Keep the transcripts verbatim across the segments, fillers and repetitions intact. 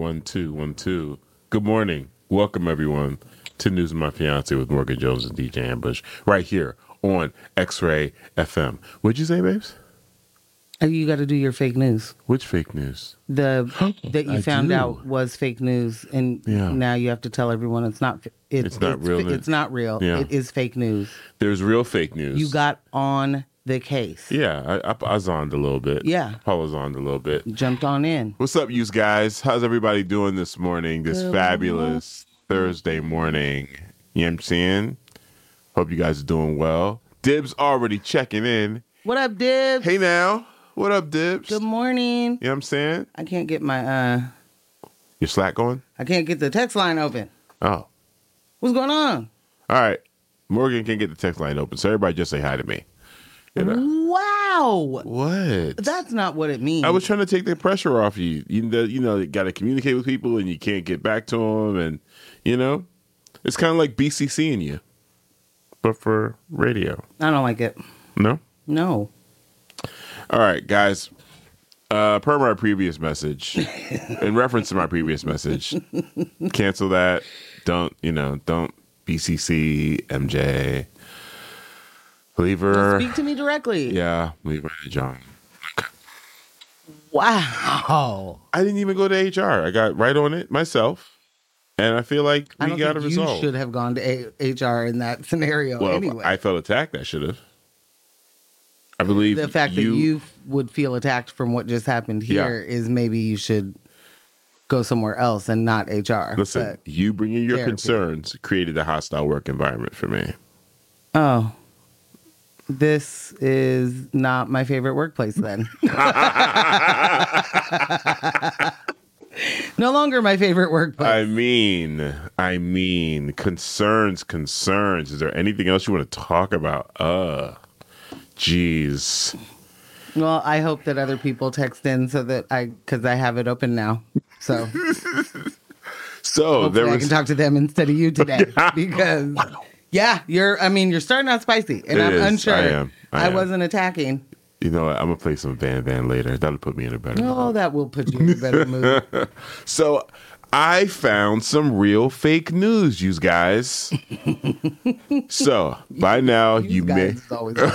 One, two, one, two. Good morning. Welcome, everyone, to News of My Fiance with Morgan Jones and D J Ambush, right here on X-Ray F M. What'd you say, babes? You got to do your fake news. Which fake news? The that you I found do. out was fake news, and Yeah. now you have to tell everyone it's not. It, It's not real It's, news. it's not real. Yeah. It is fake news. There's real fake news. You got on the case. Yeah, I, I, I zoned a little bit. Yeah. I was on a little bit. Jumped on in. What's up, you guys? How's everybody doing this morning, this Good fabulous Thursday morning? You know what I'm saying? Hope you guys are doing well. Dibs already checking in. What up, Dibs? Hey now. What up, Dibs? Good morning. You know what I'm saying? I can't get my uh. Your Slack going? I can't get the text line open. Oh. What's going on? All right. Morgan can get the text line open, so everybody just say hi to me. You know? Wow. What? That's not what it means. I was trying to take the pressure off you. You know, you know, you got to communicate with people, and you can't get back to them, and you know, it's kind of like B C C in you, but for radio. I don't like it. No. No. All right, guys. Uh, per my previous message, in reference to my previous message, cancel that. Don't you know? Don't B C C M J. Leave her. Speak to me directly. Yeah, leave her to John. Wow. I didn't even go to H R. I got right on it myself, and I feel like I we don't got think a you result. should have gone to a- H R in that scenario Well, anyway. if I felt attacked, I should have. I believe The fact you, that you would feel attacked from what just happened here is maybe you should go somewhere else and not H R. Listen, but- you bringing your therapy. concerns created a hostile work environment for me. Oh, this is not my favorite workplace then. No longer my favorite workplace. I mean, I mean, concerns, concerns. Is there anything else you want to talk about? Uh, jeez. Well, I hope that other people text in so that I, because I have it open now. So So hopefully there I was. can talk to them instead of you today because, yeah, you're. I mean, you're starting out spicy, and It I'm is. unsure. I am. I I am. wasn't attacking. You know what? I'm gonna play some Van Van later. That'll put me in a better mood. Oh, that will put you in a better mood. So I found some real fake news, you guys. So by now you may. Guys, it's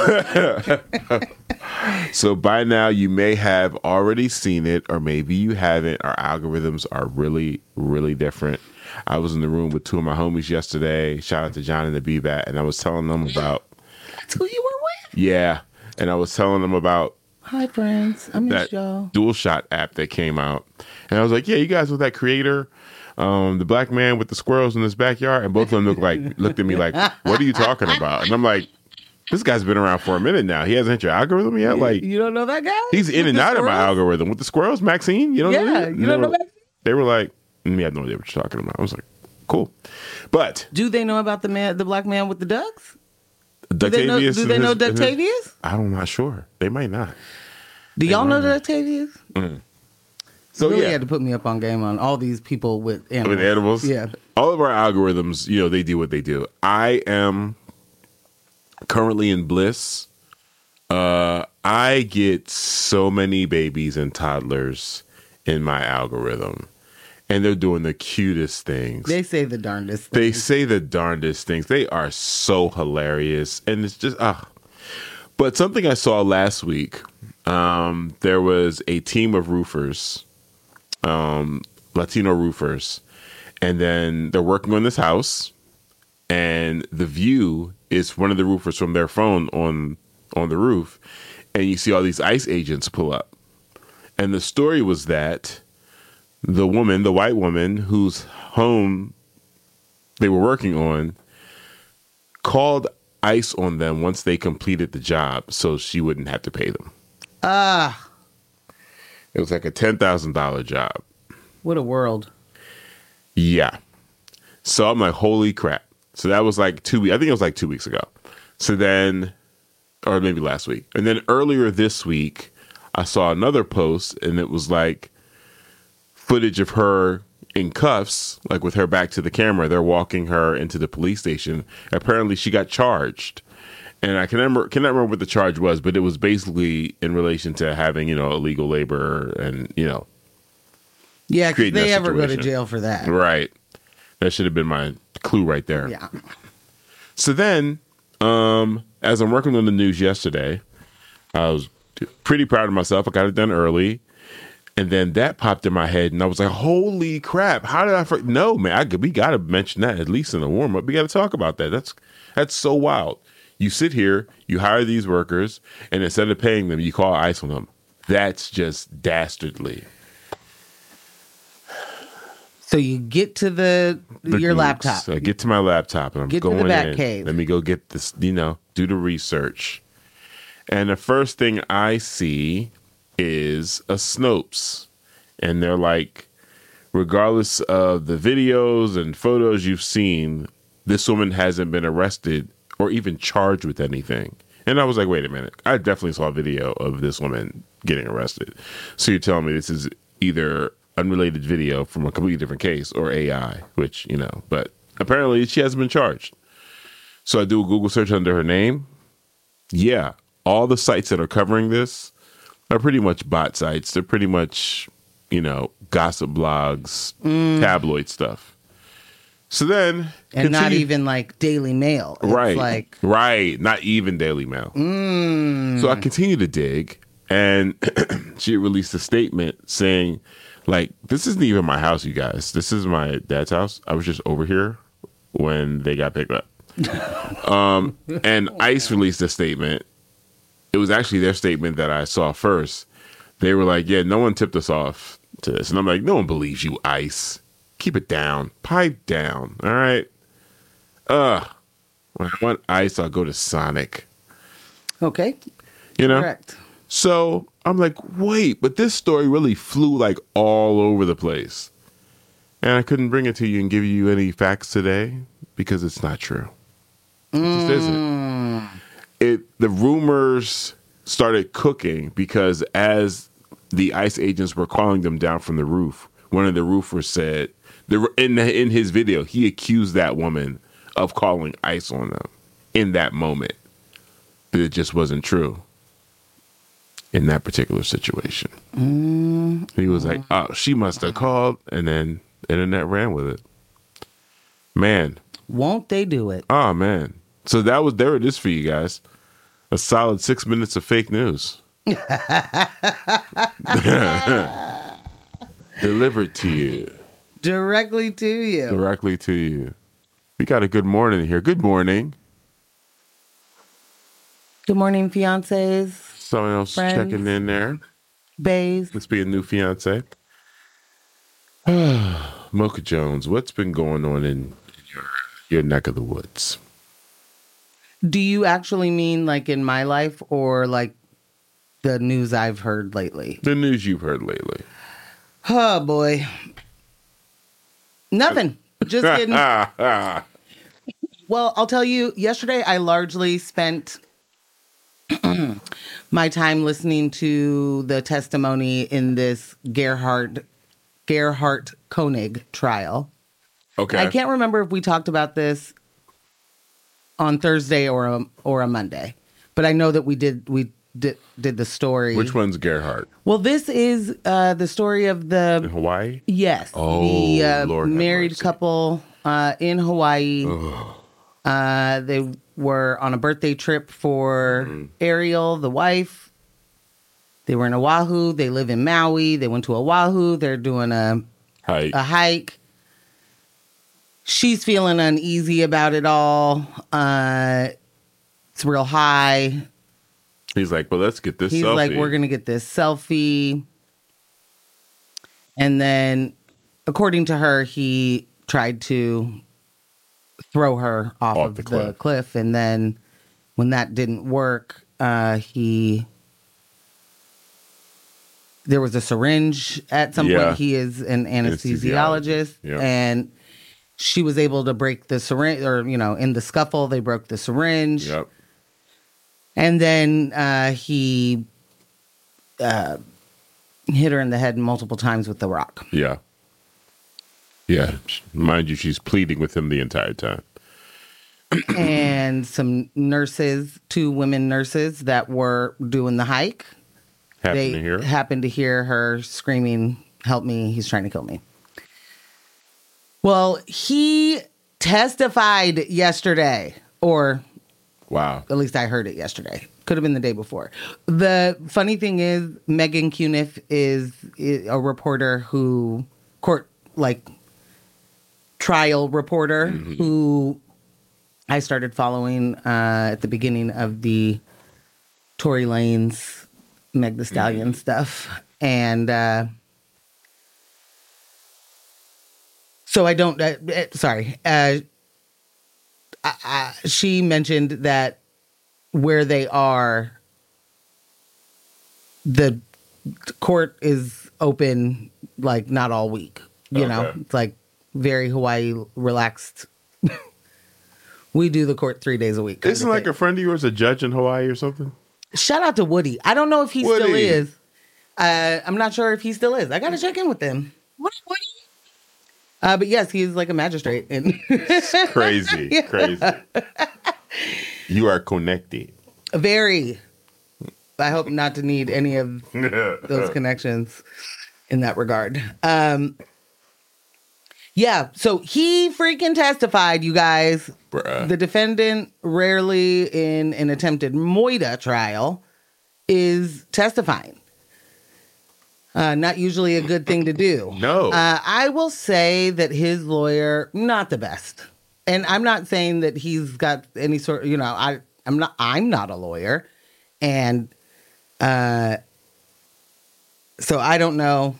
always So by now you may have already seen it, or maybe you haven't. Our algorithms are really, really different. I was in the room with two of my homies yesterday. Shout out to John and the B-Bat, and I was telling them about That's who you were with. yeah, and I was telling them about Hi, friends. I miss that y'all. Dual Shot app that came out, and I was like, yeah, you guys with that creator, um, the black man with the squirrels in his backyard, and both of them looked like looked at me like, what are you talking about? And I'm like, this guy's been around for a minute now. He hasn't hit your algorithm yet. Like, You don't know that guy? he's in With and the out of my squirrels? algorithm with the squirrels. Maxine, you don't know Yeah, that? you don't They know were- Maxine? They were like, mm, we had no idea what you're talking about. I was like, cool, but Do they know about the man, the black man with the ducks? Do they know, Ductavius. do and they know his- and his- Ductavius? I'm not sure. They might not. Do y'all might know not. Ductavius? So really yeah, had to put me up on game on all these people with animals. with animals. Yeah. All of our algorithms, you know, they do what they do. I am currently in bliss. Uh, I get so many babies and toddlers in my algorithm, and they're doing the cutest things. They say the darndest They things. say the darndest things. They are so hilarious, and it's just ah. But something I saw last week, um, there was a team of roofers, um, Latino roofers, and then they're working on this house, and the view is one of the roofers from their phone on on the roof, and you see all these ICE agents pull up, and the story was that the woman, the white woman whose home they were working on, called ICE on them once they completed the job so she wouldn't have to pay them. Ah, It was like a ten thousand dollars job. what a world. Yeah. So I'm like, holy crap. So that was like two weeks. I think it was like two weeks ago. So then, or maybe last week. And then earlier this week, I saw another post, and it was like footage of her in cuffs, like with her back to the camera. They're walking her into the police station. Apparently she got charged. And I can remember, cannot remember what the charge was, but it was basically in relation to having, you know, illegal labor and, you know, Yeah, because creating they that ever go to situation. jail for that. Right. That should have been my clue right there. Yeah. So then, um, as I'm working on the news yesterday, I was pretty proud of myself. I got it done early. And then that popped in my head, and I was like, holy crap, how did I forget? No, man, I, we got to mention that, at least in the warm-up. We got to talk about that. That's that's so wild. You sit here, you hire these workers, and instead of paying them, you call ICE on them. That's just dastardly. So you get to the, The your nukes. laptop. I get to my laptop, and I'm Get to the going Bat in. Cave. Let me go get this, you know, do the research. And the first thing I see is a Snopes. And they're like, regardless of the videos and photos you've seen, this woman hasn't been arrested or even charged with anything. And I was like, wait a minute. I definitely saw a video of this woman getting arrested. So you're telling me this is either unrelated video from a completely different case or A I, which, you know, but apparently she hasn't been charged. So I do a Google search under her name. Yeah, all the sites that are covering this are pretty much bot sites. They're pretty much, you know, gossip blogs, mm. tabloid stuff. So then, and not continue- even like Daily Mail. It's right, like right, not even Daily Mail. Mm. So I continue to dig, and she released a statement saying, like, this isn't even my house, you guys. This is my dad's house. I was just over here when they got picked up. um, and ICE released a statement. It was actually their statement that I saw first. They were like, yeah, no one tipped us off to this. And I'm like, no one believes you, ICE. Keep it down. Pipe down. All right. Ugh. When I want ICE, I'll go to Sonic. Okay. You know? Correct. So I'm like, wait, but this story really flew like all over the place. And I couldn't bring it to you and give you any facts today because it's not true. It just Mm. isn't. It, the rumors started cooking because as the ICE agents were calling them down from the roof, one of the roofers said, the, in, in his video, he accused that woman of calling ICE on them in that moment. But it just wasn't true in that particular situation. Mm. He was like, oh, she must have called, and then the internet ran with it. Man. Won't they do it? Oh, man. So that was, there it is for you guys. A solid six minutes of fake news. Delivered to you. Directly to you. Directly to you. We got a good morning here. Good morning. Good morning, fiancés. Someone else friends, checking in there. Bays. Must be a new fiance. Mocha Jones, what's been going on in your, your neck of the woods? Do you actually mean like in my life or like the news I've heard lately? The news you've heard lately. Oh, boy. Nothing. Just kidding. Well, I'll tell you, yesterday I largely spent my time listening to the testimony in this Gerhard Gerhard Koenig trial. Okay. I can't remember if we talked about this on Thursday or a, or a Monday, but I know that we did we did did the story. Which one's Gerhard? Well, this is uh, the story of In the Hawaii? yes, Oh, the uh, Lord have married mercy. couple uh, in Hawaii. Ugh. Uh, they were on a birthday trip for Mm-hmm. Ariel, the wife. They were in Oahu. They live in Maui. They went to Oahu. They're doing a Hi. a hike. She's feeling uneasy about it all. Uh, it's real high. He's like, well, let's get this He's selfie. like, we're going to get this selfie. And then, according to her, he tried to throw her off, Off of the the cliff. cliff. And then, when that didn't work, uh, he. There was a syringe at some Yeah. point. He is an anesthesiologist. Yeah. And she was able to break the syringe, or, you know, in the scuffle, they broke the syringe. Yep. And then uh, he uh, hit her in the head multiple times with the rock. Yeah. Yeah. Mind you, she's pleading with him the entire time. And some nurses, two women nurses that were doing the hike, Happen they to hear. happened to hear her screaming help me. He's trying to kill me. Well, he testified yesterday, or Wow. at least I heard it yesterday. Could have been the day before. The funny thing is, Megan Cuniff is a reporter who, court, like, trial reporter mm-hmm. who I started following uh, at the beginning of the Tory Lanez, Meg Thee Stallion mm-hmm. stuff. And uh, so I don't, uh, uh, sorry. Uh, I, I, she mentioned that where they are, the court is open, like, not all week. You okay. know, it's like very Hawaii relaxed. We do the court three days a week. Isn't like a friend of yours a judge in Hawaii or something? Shout out to Woody. I don't know if he Woody. still is. Uh, I'm not sure if he still is. I got to check in with him. What, Woody? Uh, but yes, he's like a magistrate. And crazy, yeah. crazy. You are connected. Very. I hope not to need any of those connections in that regard. Um, yeah, so he freaking testified, you guys. Bruh. The defendant, rarely in an attempted Moida trial, is testifying. Uh, not usually a good thing to do. No. Uh, I will say that his lawyer, not the best. And I'm not saying that he's got any sort, you know, I, I'm not, I'm not a lawyer. And uh, so I don't know.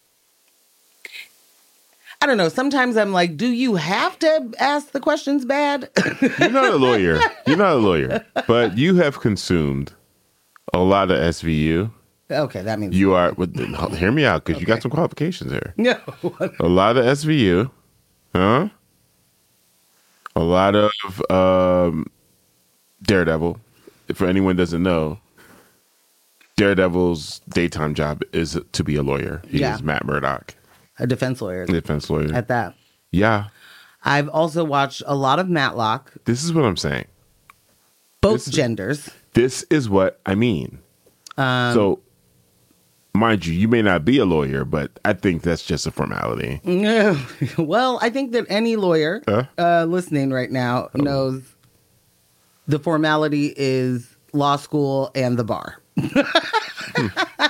I don't know. Sometimes I'm like, do you have to ask the questions bad? You're not a lawyer. You're not a lawyer. But you have consumed a lot of S V U. Okay, that means... You are... Well, hear me out, because okay. you got some qualifications here. No. A lot of S V U. Huh? A lot of um, Daredevil. For anyone who doesn't know, Daredevil's daytime job is to be a lawyer. He yeah. is Matt Murdock. A defense lawyer. Defense lawyer. At that. Yeah. I've also watched a lot of Matlock. This is what I'm saying. Both this genders. Is, this is what I mean. Um, so, mind you, you may not be a lawyer, but I think that's just a formality. Well, I think that any lawyer huh? uh, listening right now oh. knows the formality is law school and the bar. hmm.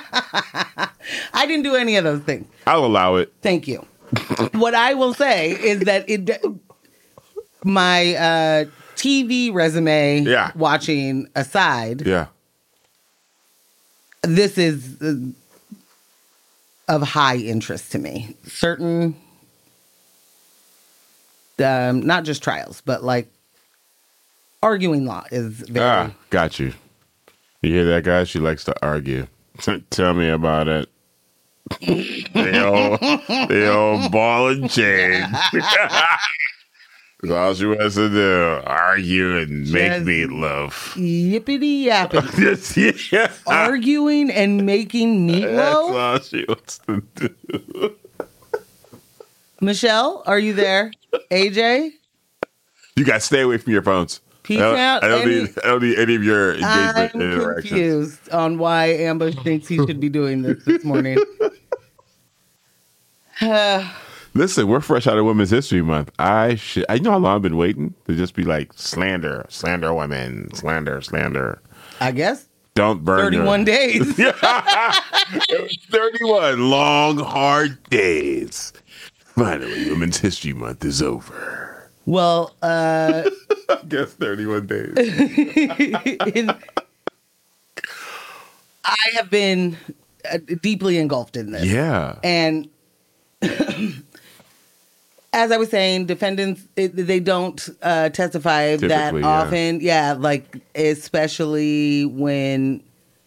I didn't do any of those things. I'll allow it. Thank you. What I will say is that it, my uh, T V resume yeah. watching aside, yeah. this is uh, of high interest to me. Certain, um, not just trials, but like arguing law is very... Ah, got you. You hear that, guy? She likes to argue. Tell me about it. the old, the old ball and chain. That's all she wants to do. Argue and Just make meatloaf. Yippity yappity. yeah. Arguing and making meatloaf? That's all she wants to do. Michelle, are you there? A J? You got to stay away from your phones. Peace I don't, out. I don't, any, need, I don't need any of your engagement I'm and interactions. I'm confused on why Ambush thinks he should be doing this this morning. Listen, we're fresh out of Women's History Month. I should. I know how long I've been waiting to just be like slander, slander women, slander, slander. I guess. Don't burn. Thirty-one your... days. It was thirty-one long, hard days. Finally, Women's History Month is over. Well, uh, I guess thirty-one days. in, I have been uh, deeply engulfed in this. Yeah. And as I was saying, defendants, it, they don't uh, testify Typically, that yeah. often. Yeah, like, especially when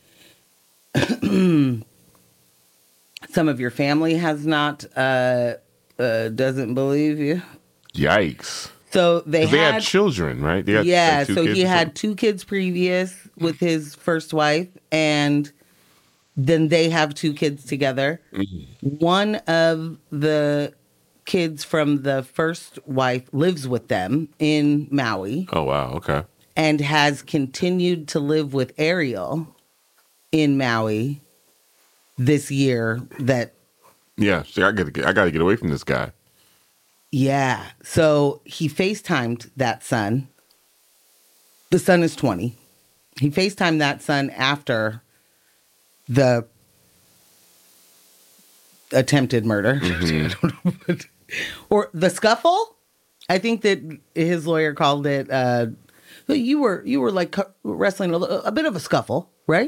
some of your family has not, uh, uh, doesn't believe you. Yikes. So they had, they had children, right? They had, yeah, like, two so kids he had two kids previous with his first wife, and then they have two kids together. Mm-hmm. One of the kids from the first wife lives with them in Maui. Oh, wow. Okay. And has continued to live with Ariel in Maui this year that Yeah, she, I got to I got to get away from this guy. Yeah. So he FaceTimed that son. The son is twenty. He FaceTimed that son after the attempted murder. Mm-hmm. I don't know what, or the scuffle. I think that his lawyer called it. Uh, you were you were like wrestling a, a bit of a scuffle, right?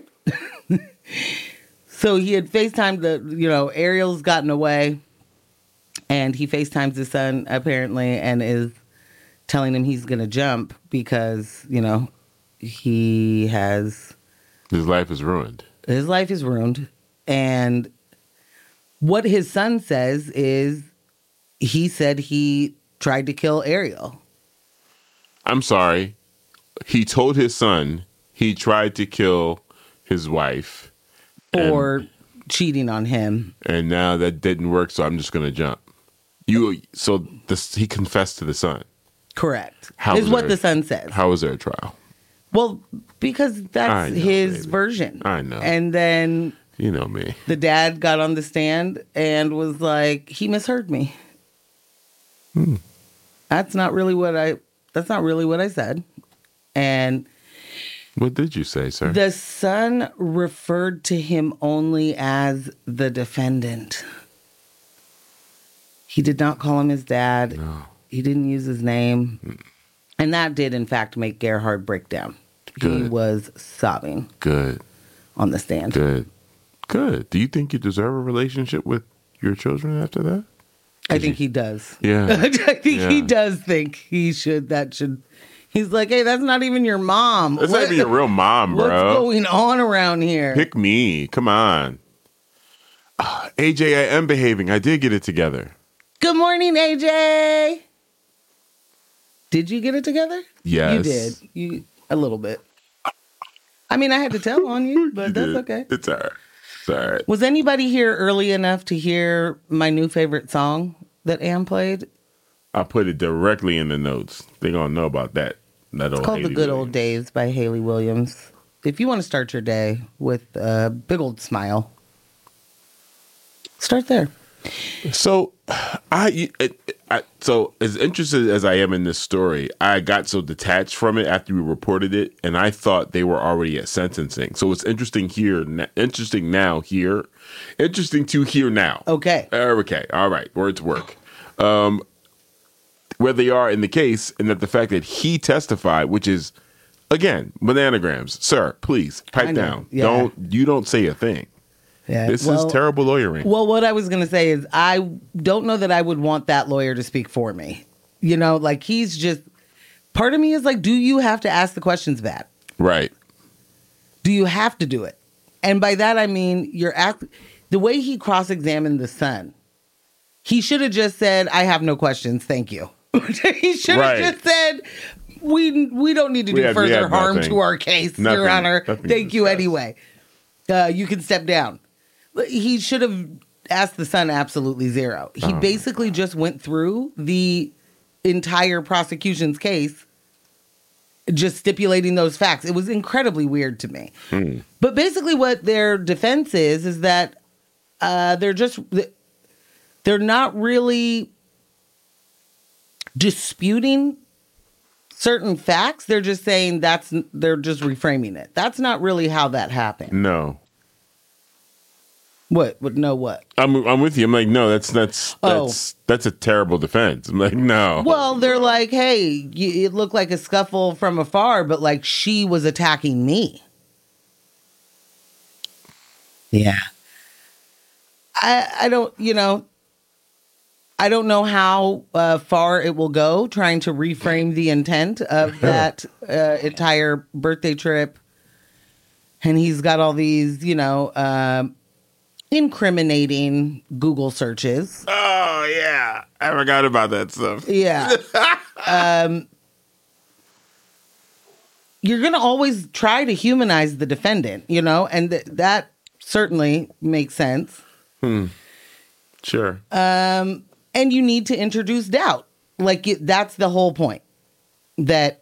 So he had FaceTimed the, you know, Ariel's gotten away, and he FaceTimes his son apparently, and is telling him he's gonna jump because, you know, he has his life is ruined. His life is ruined, and what his son says is he said he tried to kill Ariel. I'm sorry. He told his son he tried to kill his wife. For and, cheating on him. And now that didn't work, so I'm just going to jump. You So this, he confessed to the son. Correct. How is what there, the son says. How was there a trial? Well, because that's know, his baby. version. I know. And then... You know me. The dad got on the stand and was like, he misheard me. Hmm. That's not really what I, that's not really what I said. And what did you say, sir? The son referred to him only as the defendant. He did not call him his dad. No. He didn't use his name. Hmm. And that did, in fact, make Gerhard break down. Good. He was sobbing. Good. On the stand. Good. Good. Do you think you deserve a relationship with your children after that? I think he does. Yeah. I think yeah. he does think he should, that should. He's like, hey, that's not even your mom. That's what, not even your real mom, bro. What's going on around here? Pick me. Come on. Uh, A J, I am behaving. I did get it together. Good morning, A J. Did you get it together? Yes. You did. You a little bit. I mean, I had to tell on you, but you that's did. okay. It's all right. It's all right. Was anybody here early enough to hear my new favorite song that Am played? I put it directly in the notes. They're going to know about that. that it's called Haley The Good Williams. Old Days by Haley Williams. If you want to start your day with a big old smile, start there. So, I, it, I so as interested as I am in this story, I got so detached from it after we reported it, and I thought they were already at sentencing. So it's interesting here, interesting now here, interesting to hear now. Okay. Uh, okay. All right. Words work. Um, where they are in the case, and that the fact that he testified, which is again bananagrams, sir. Please pipe down. Yeah. Don't you don't say a thing. Yeah, this well, is terrible lawyering. Well, what I was going to say is I don't know that I would want that lawyer to speak for me. You know, like he's just, part of me is like, do you have to ask the questions back? Right. Do you have to do it? And by that, I mean, you're act- the way he cross-examined the son, he should have just said, I have no questions. Thank you. He should have right. just said, we we don't need to do had, further harm nothing. to our case, nothing, Your Honor. Thank you anyway. Uh, you can step down. He should have asked the son absolutely zero. He oh basically just went through the entire prosecution's case, just stipulating those facts. It was incredibly weird to me. Hmm. But basically what their defense is, is that uh, they're just, they're not really disputing certain facts. They're just saying that's, they're just reframing it. That's not really how that happened. No. What? What? No, what? I'm I'm with you. I'm like, no, that's that's that's oh. that's a terrible defense. I'm like, no. Well, they're like, hey, you, it looked like a scuffle from afar, but like she was attacking me. Yeah. I I don't, you know, I don't know how uh, far it will go trying to reframe the intent of that uh, entire birthday trip. And he's got all these, you know, um, incriminating Google searches. Oh, yeah. I forgot about that stuff. Yeah. um, you're going to always try to humanize the defendant, you know, and th- that certainly makes sense. Hmm. Sure. Um, and you need to introduce doubt. Like, it, that's the whole point. That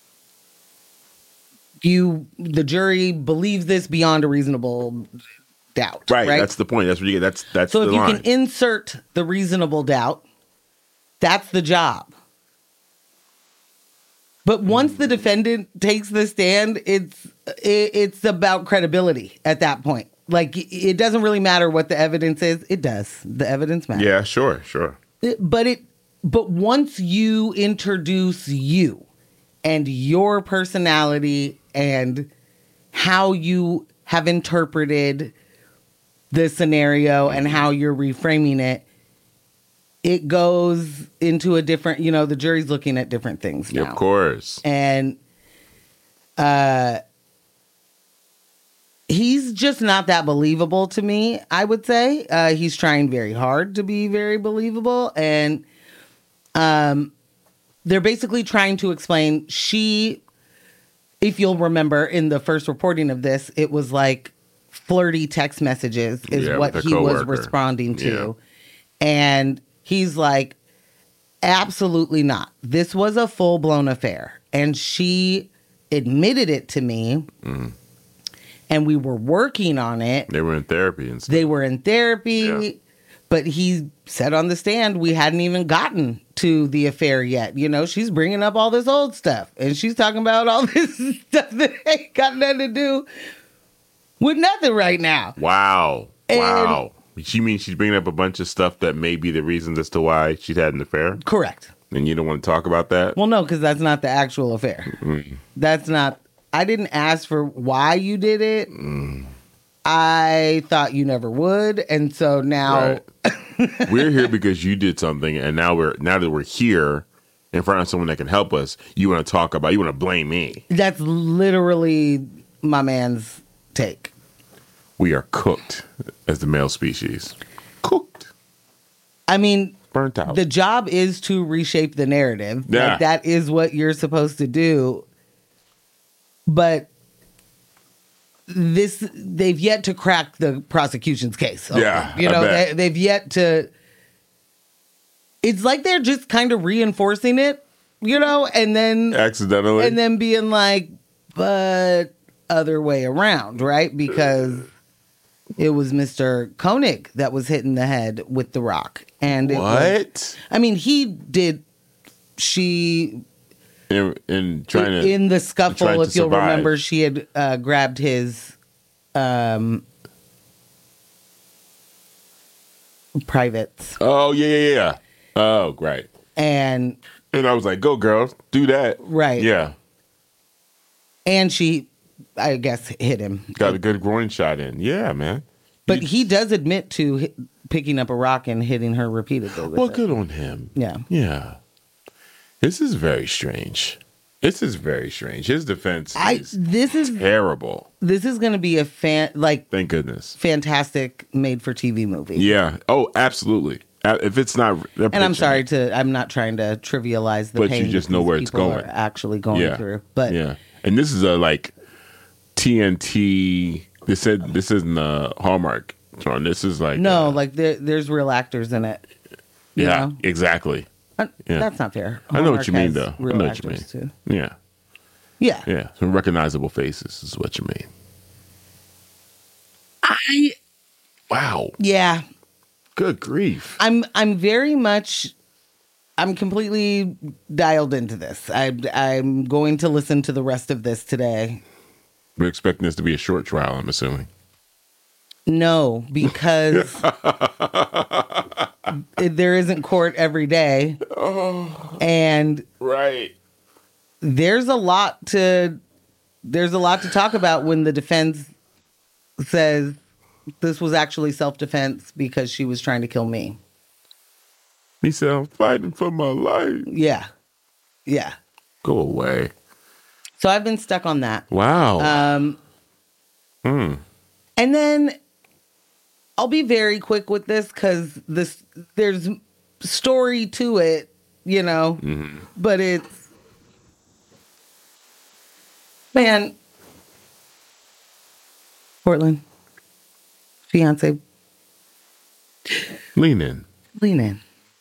you, the jury believes this beyond a reasonable doubt. Right, Right. that's the point. That's what you get. That's that's so the if you line. can insert the reasonable doubt, that's the job. But once the defendant takes the stand, it's it, it's about credibility at that point. Like, it doesn't really matter what the evidence is. It does. The evidence matters. Yeah, sure, sure. It- but it but once you introduce you and your personality and how you have interpreted the scenario and how you're reframing it, it goes into a different, you know, the jury's looking at different things now. Of course. And uh he's just not that believable to me, I would say. Uh he's trying very hard to be very believable, and um they're basically trying to explain she if you'll remember in the first reporting of this, it was like flirty text messages is Yeah, what with a he was coworker. responding to. Yeah. And he's like, absolutely not. This was a full-blown affair. And she admitted it to me. Mm. And we were working on it. They were in therapy and stuff. They were in therapy. Yeah. But he said on the stand, we hadn't even gotten to the affair yet. You know, she's bringing up all this old stuff. And she's talking about all this stuff that ain't got nothing to do with nothing right now. Wow. And- wow. She means she's bringing up a bunch of stuff that may be the reasons as to why she's had an affair? Correct. And you don't want to talk about that? Well, no, because that's not the actual affair. Mm. That's not. I didn't ask for why you did it. Mm. I thought you never would, and so now Right. We're here because you did something, and now we're now that we're here in front of someone that can help us, you want to talk about, you want to blame me. that's literally my man's take. We are cooked as the male species. Cooked. I mean, Burnt out. the job is to reshape the narrative. Yeah. Like, that is what you're supposed to do. But this, they've yet to crack the prosecution's case. open. Yeah, You I know, bet. they, they've yet to. It's like they're just kind of reinforcing it, you know, and then Accidentally. and then being like, but other way around, right? Because it was Mister Koenig that was hitting the head with the rock. And it was, what? I mean, he did. She In, in trying to in the scuffle, trying to if you'll survive. remember, she had uh, grabbed his um, privates, Oh yeah, yeah, yeah. Oh, right. and And I was like, "Go, girl, do that." Right. Yeah. and she, I guess, hit him. Got a good groin shot in. Yeah, man. But You- he does admit to hit, picking up a rock and hitting her repeatedly. With well, it. good on him. Yeah. Yeah. This is very strange. This is very strange. His defense I is this is terrible. this is going to be a fan like Thank goodness. fantastic made for T V movie. Yeah. Oh, absolutely. Uh, If it's not, they're And I'm pitching sorry it. to I'm not trying to trivialize the But pain you just that know these where it's people going. are actually going Yeah. through. But yeah, and this is a like T N T. This said this isn't a Hallmark. John. This is like no, uh, like there, there's real actors in it. You yeah, know? exactly. Uh, Yeah. That's not fair. I know what Hallmark you mean, has though. I real know what you actors, mean. Too. Yeah, Yeah. yeah. Some recognizable faces is what you mean. I Wow. yeah. Good grief. I'm I'm very much I'm completely dialed into this. I I'm going to listen to the rest of this today. We're expecting this to be a short trial, I'm assuming. No, because there isn't court every day. And Right. there's a lot to there's a lot to talk about when the defense says this was actually self-defense because she was trying to kill me. He said, I'm fighting for my life. Yeah. Yeah. Go away. So I've been stuck on that. Wow. Um Hmm. And then I'll be very quick with this because this there's story to it, you know, Mhm. but it's man, Portland, fiance, Lean in. lean in.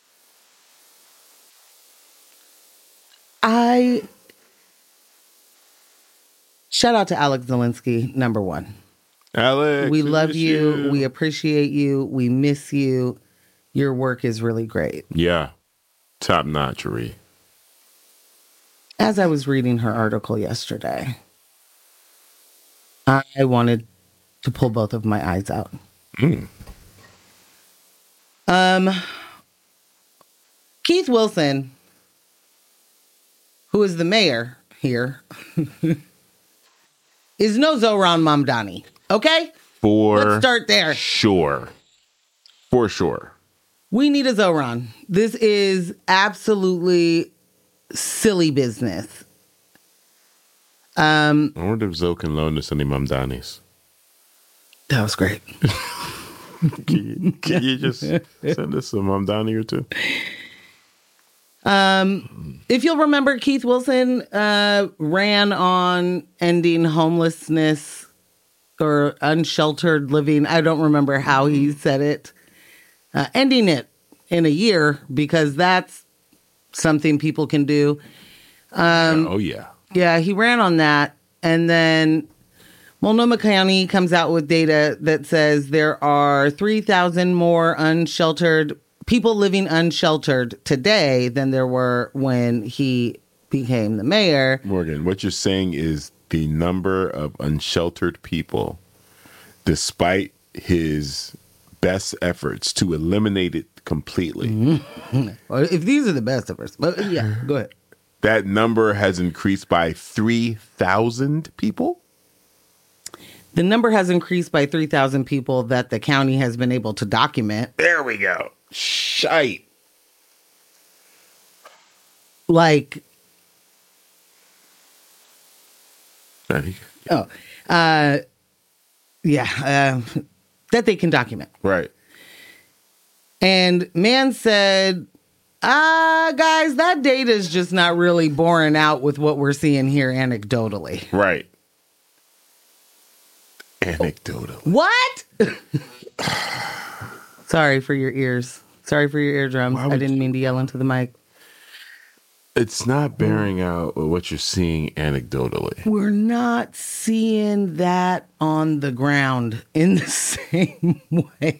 I shout out to Alex Zelinsky, number one. Alex, we love miss you. We appreciate you. We miss you. Your work is really great. Yeah. Top notchery. As I was reading her article yesterday, I wanted to pull both of my eyes out. Mm. Um, Keith Wilson, who is the mayor here, is no Zohran Mamdani. Okay? For Let's start there. Sure. For sure. We need a Zohran. This is absolutely silly business. Um, I wonder if Zoe can loan us any Mamdanis. That was great. Can you, can you just send us a Mamdani or two? Um, if you'll remember, Keith Wilson uh, ran on ending homelessness or unsheltered living. I don't remember how he said it. Uh, ending it in a year, because that's something people can do. Um, oh, yeah. Yeah, he ran on that. And then Multnomah County comes out with data that says there are three thousand more unsheltered people living unsheltered today than there were when he became the mayor. Morgan, what you're saying is the number of unsheltered people, despite his best efforts to eliminate it completely. Mm-hmm. Well, if these are the best of us, but yeah, go ahead. That number has increased by three thousand people? The number has increased by three thousand people that the county has been able to document. There we go. Shite. Like, oh, uh, yeah, uh, that they can document. Right. And man said, ah, guys, that data is just not really boring out with what we're seeing here anecdotally. Right. Anecdotal. What? Sorry for your ears. Sorry for your eardrums. I didn't mean to yell into the mic. It's not bearing out what you're seeing anecdotally. We're not seeing that on the ground in the same way.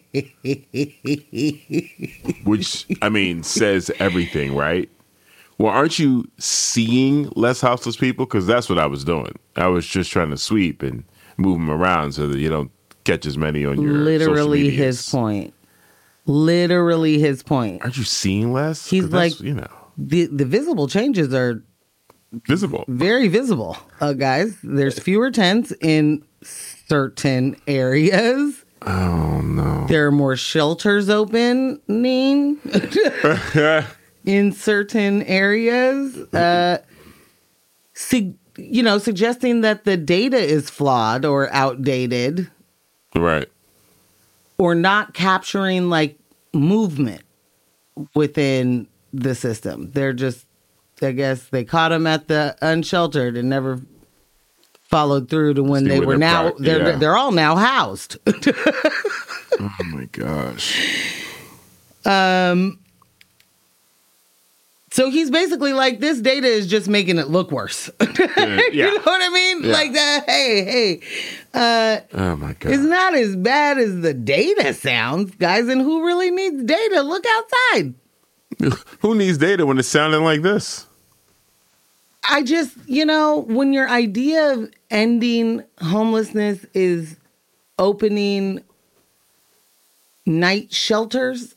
Which, I mean, says everything, right? Well, aren't you seeing less houseless people? Because that's what I was doing. I was just trying to sweep and move them around so that you don't catch as many on your literally his point. Literally his point. Aren't you seeing less? He's like, you know, the the visible changes are visible, very visible, uh, guys. There's fewer tents in certain areas. Oh no! There are more shelters opening in certain areas. Uh, su- you know, suggesting that the data is flawed or outdated, right? Or not capturing like movement within the system. They're just, I guess they caught them at the unsheltered and never followed through to when See they were now, pro- they're, yeah. they're all now housed. Oh my gosh. Um, so he's basically like, this data is just making it look worse. Yeah. You know what I mean? Yeah. Like that. Hey, hey, uh, oh my God. It's not as bad as the data sounds, guys. And who really needs data? Look outside. Who needs data when it's sounding like this? I just, you know, when your idea of ending homelessness is opening night shelters,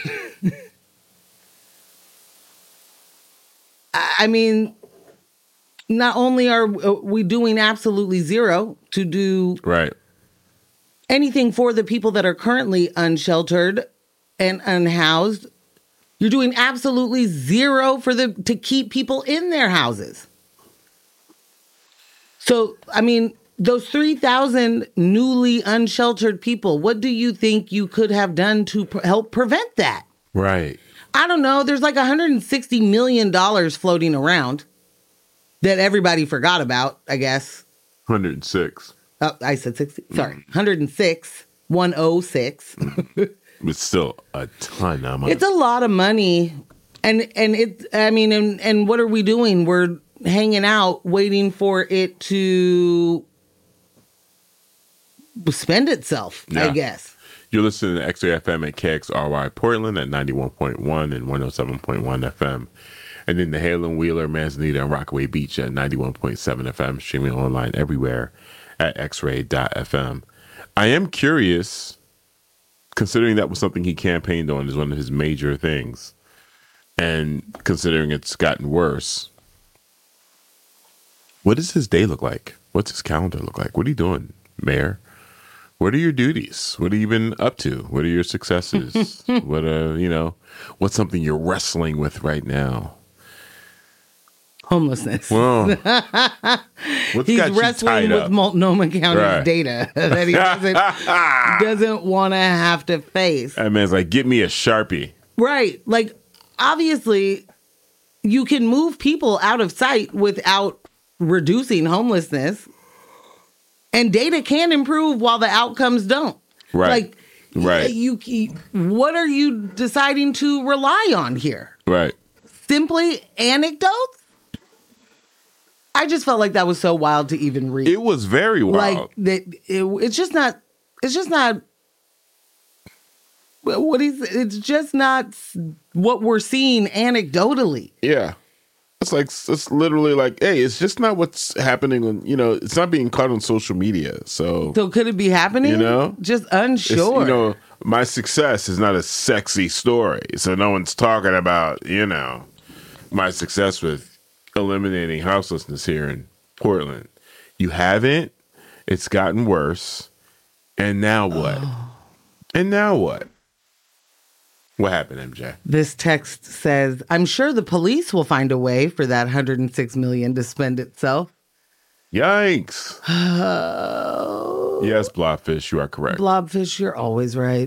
I mean, not only are we doing absolutely zero to do right anything for the people that are currently unsheltered and unhoused, you're doing absolutely zero for the to keep people in their houses. So, I mean, those three thousand newly unsheltered people, what do you think you could have done to pr- help prevent that? Right. I don't know. There's like one hundred sixty million dollars floating around that everybody forgot about, I guess. one hundred six. Oh, I said sixty. Sorry. one hundred six. one oh six. It's still a ton of money. It's a lot of money. And and it I mean, and, and what are we doing? We're hanging out waiting for it to spend itself, Yeah. I guess. You're listening to X-Ray F M at K X R Y Portland at ninety-one point one and one oh seven point one F M. And then the Halen, Wheeler, Manzanita, and Rockaway Beach at ninety-one point seven F M, streaming online everywhere at x ray dot f m. I am curious, considering that was something he campaigned on as one of his major things, and considering it's gotten worse, what does his day look like? What's his calendar look like? What are you doing, Mayor? What are your duties? What have you been up to? What are your successes? what uh, you know, what's something you're wrestling with right now? Homelessness. Well, what's He's got you wrestling tied with up? Multnomah County's Right. data that he doesn't, doesn't want to have to face. That man's like, get me a Sharpie. Right. Like, obviously, you can move people out of sight without reducing homelessness. And data can improve while the outcomes don't. Right. Like, Right. You, you, what are you deciding to rely on here? Right. Simply anecdotes? I just felt like that was so wild to even read. It was very wild. Like that, it, it's just not. It's just not. What he's. It's just not what we're seeing anecdotally. Yeah. It's like, it's literally like, hey, it's just not what's happening on, you know, it's not being caught on social media. So, So could it be happening? You know? just it's, unsure. you know, my success is not a sexy story. So no one's talking about, you know, my success with eliminating houselessness here in Portland. You haven't. It's gotten worse. And now what? Oh. And now what? What happened, M J? This text says, "I'm sure the police will find a way for that one hundred six million dollars to spend itself." Yikes. Oh. Yes, Blobfish, you are correct. Blobfish, you're always right.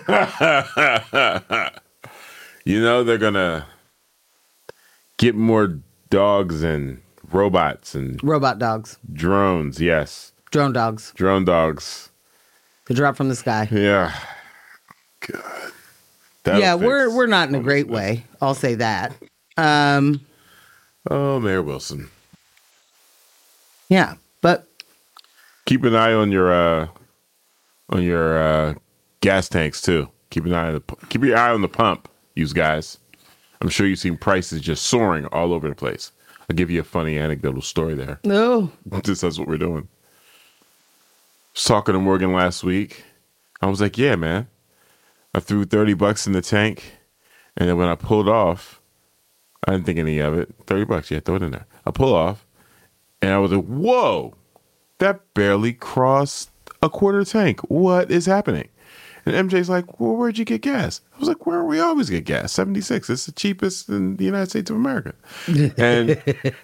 You know, they're going to get more dogs and robots and Robot dogs, drones. Yes. drone dogs, Drone dogs. to drop from the sky. Yeah. God. That'll yeah, fix we're we're not in a great homelessness. way. I'll say that. Um, Oh, Mayor Wilson. yeah, but Keep an eye on your uh on your uh gas tanks too. Keep an eye on the pu- keep your eye on the pump, you guys. I'm sure you've seen prices just soaring all over the place. I'll give you a funny anecdotal story there. no, Just that's what we're doing. Was talking to Morgan last week. I was like, yeah, man. I threw thirty bucks in the tank, and then when I pulled off, I didn't think any of it. thirty bucks, yeah, throw it in there. I pull off, and I was like, whoa, that barely crossed a quarter tank. What is happening? And M J's like, well, where'd you get gas? I was like, where we always get gas? seventy-six. It's the cheapest in the United States of America. And,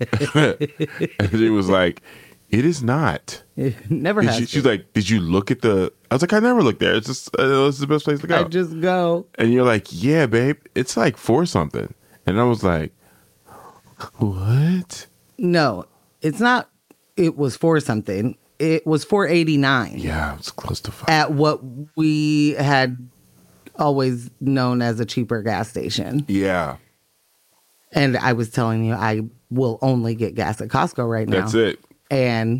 and she was like, it is not. it never Did has. you, to. she's like, did you look at the? I was like, I never looked there. It's just, uh, it's the best place to go. I just go. And you're like, yeah, babe, it's like four something. And I was like, what? No, it's not. It was for something. It was four eighty nine. Yeah, it's close to five. At what we had always known as a cheaper gas station. Yeah, And I was telling you, I will only get gas at Costco right now. that's it. And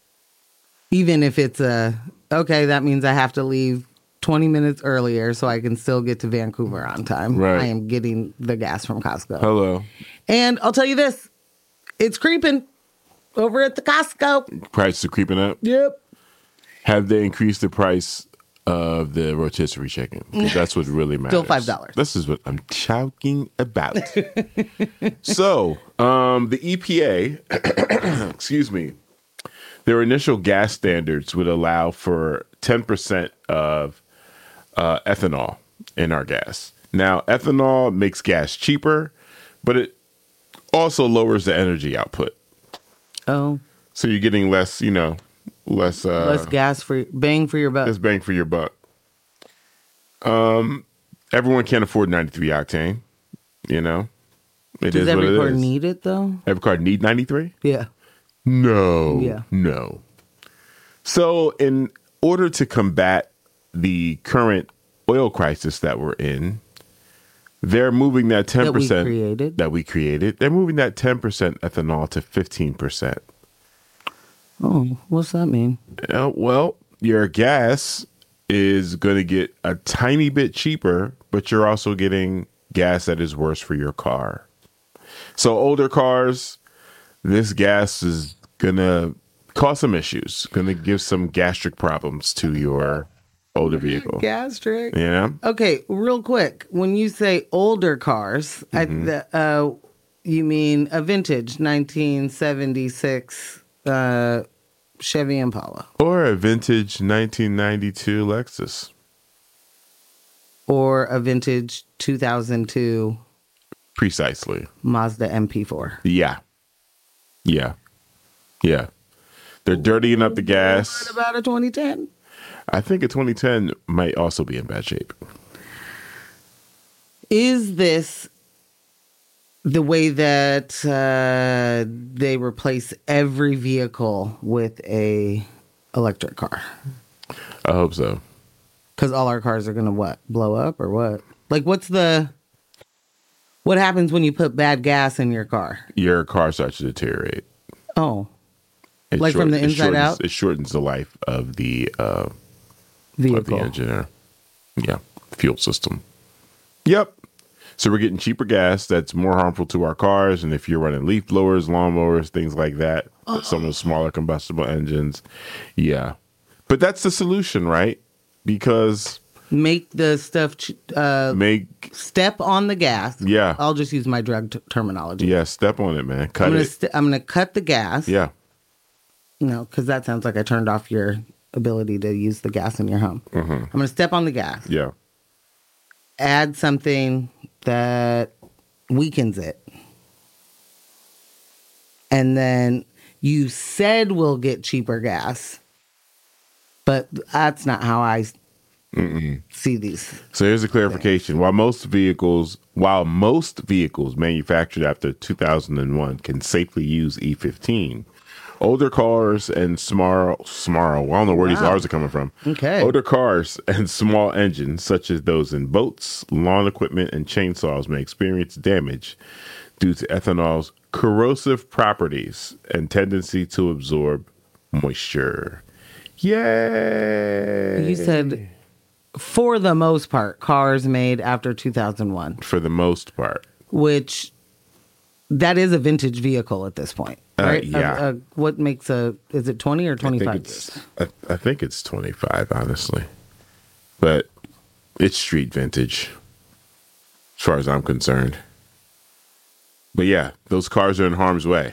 even if it's a, okay, that means I have to leave twenty minutes earlier so I can still get to Vancouver on time. Right. I am getting the gas from Costco. Hello. And I'll tell you this, it's creeping over at the Costco. Prices are creeping up. Yep. Have they increased the price of the rotisserie chicken? 'Cause that's what really matters. Still five dollars. This is what I'm talking about. So, um, the E P A, excuse me, their initial gas standards would allow for ten percent of uh, ethanol in our gas. Now, ethanol makes gas cheaper, but it also lowers the energy output. Oh, So you're getting less, you know, less uh, less gas for bang for your buck. less bang for your buck. Um, everyone can't afford ninety-three octane. You know, it Does is what every it car is. need it though? Every car need ninety-three? Yeah. No. Yeah. No. So, in order to combat the current oil crisis that we're in, they're moving that ten percent That we created. that we created. They're moving that ten percent ethanol to fifteen percent. Oh, what's that mean? Uh, well, your gas is going to get a tiny bit cheaper, but you're also getting gas that is worse for your car. So older cars, this gas is going to cause some issues, going to give some gastric problems to your older vehicle. Gastric. Yeah. Okay, real quick. When you say older cars, mm-hmm. I, the, uh, you mean a vintage nineteen seventy-six uh, Chevy Impala. Or a vintage nineteen ninety-two Lexus. Or a vintage two thousand two Precisely. Mazda M P four. Yeah. Yeah. Yeah. They're dirtying up the gas. What about a twenty ten? I think a twenty ten might also be in bad shape. Is this the way that uh, they replace every vehicle with a electric car? I hope so. Because all our cars are going to what? Blow up or what? Like, what's the... What happens when you put bad gas in your car? Your car starts to deteriorate. Oh. It like short, from the inside shortens, out? It shortens the life of the uh, vehicle. Of the engine. Or, yeah. Fuel system. Yep. So we're getting cheaper gas that's more harmful to our cars. And if you're running leaf blowers, lawn mowers, things like that, oh. some of the smaller combustible engines. Yeah. But that's the solution, right? Because... Make the stuff... Uh, make step on the gas. Yeah. I'll just use my drug t- terminology. Yeah, step on it, man. Cut I'm gonna it. St- I'm going to cut the gas. Yeah. No, because that sounds like I turned off your ability to use the gas in your home. Mm-hmm. I'm going to step on the gas. Yeah. Add something that weakens it. And then you said we'll get cheaper gas. But that's not how I Mm-mm. see these. So here's a clarification. Things. While most vehicles, while most vehicles manufactured after two thousand one can safely use E fifteen, older cars and small, small, I don't know where wow. these R's are coming from. Okay. Older cars and small engines, such as those in boats, lawn equipment, and chainsaws, may experience damage due to ethanol's corrosive properties and tendency to absorb moisture. Yay! You said, for the most part, cars made after two thousand one. For the most part. Which, that is a vintage vehicle at this point, right? Uh, yeah. Uh, uh, what makes a, is it twenty or twenty-five I years? I, I think it's twenty-five, honestly. But it's street vintage, as far as I'm concerned. But yeah, those cars are in harm's way.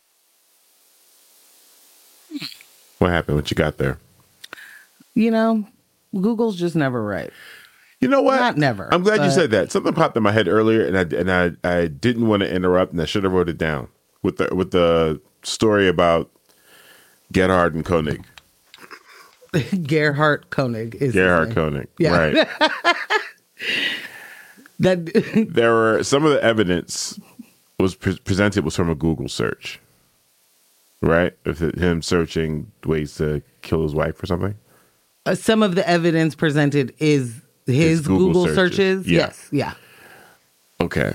What happened? What you got there? You know, Google's just never right. You know what? Not never. I'm glad but... you said that. Something popped in my head earlier, and I and I, I didn't want to interrupt, and I should have wrote it down with the with the story about Gerhard and Koenig. Gerhard Koenig is Gerhard Koenig. Yeah. Right. that there were some of the evidence was pre- presented was from a Google search. Right? Of him searching ways to kill his wife or something? Uh, some of the evidence presented is his, his Google, Google searches. searches. Yeah. Yes. Yeah. Okay.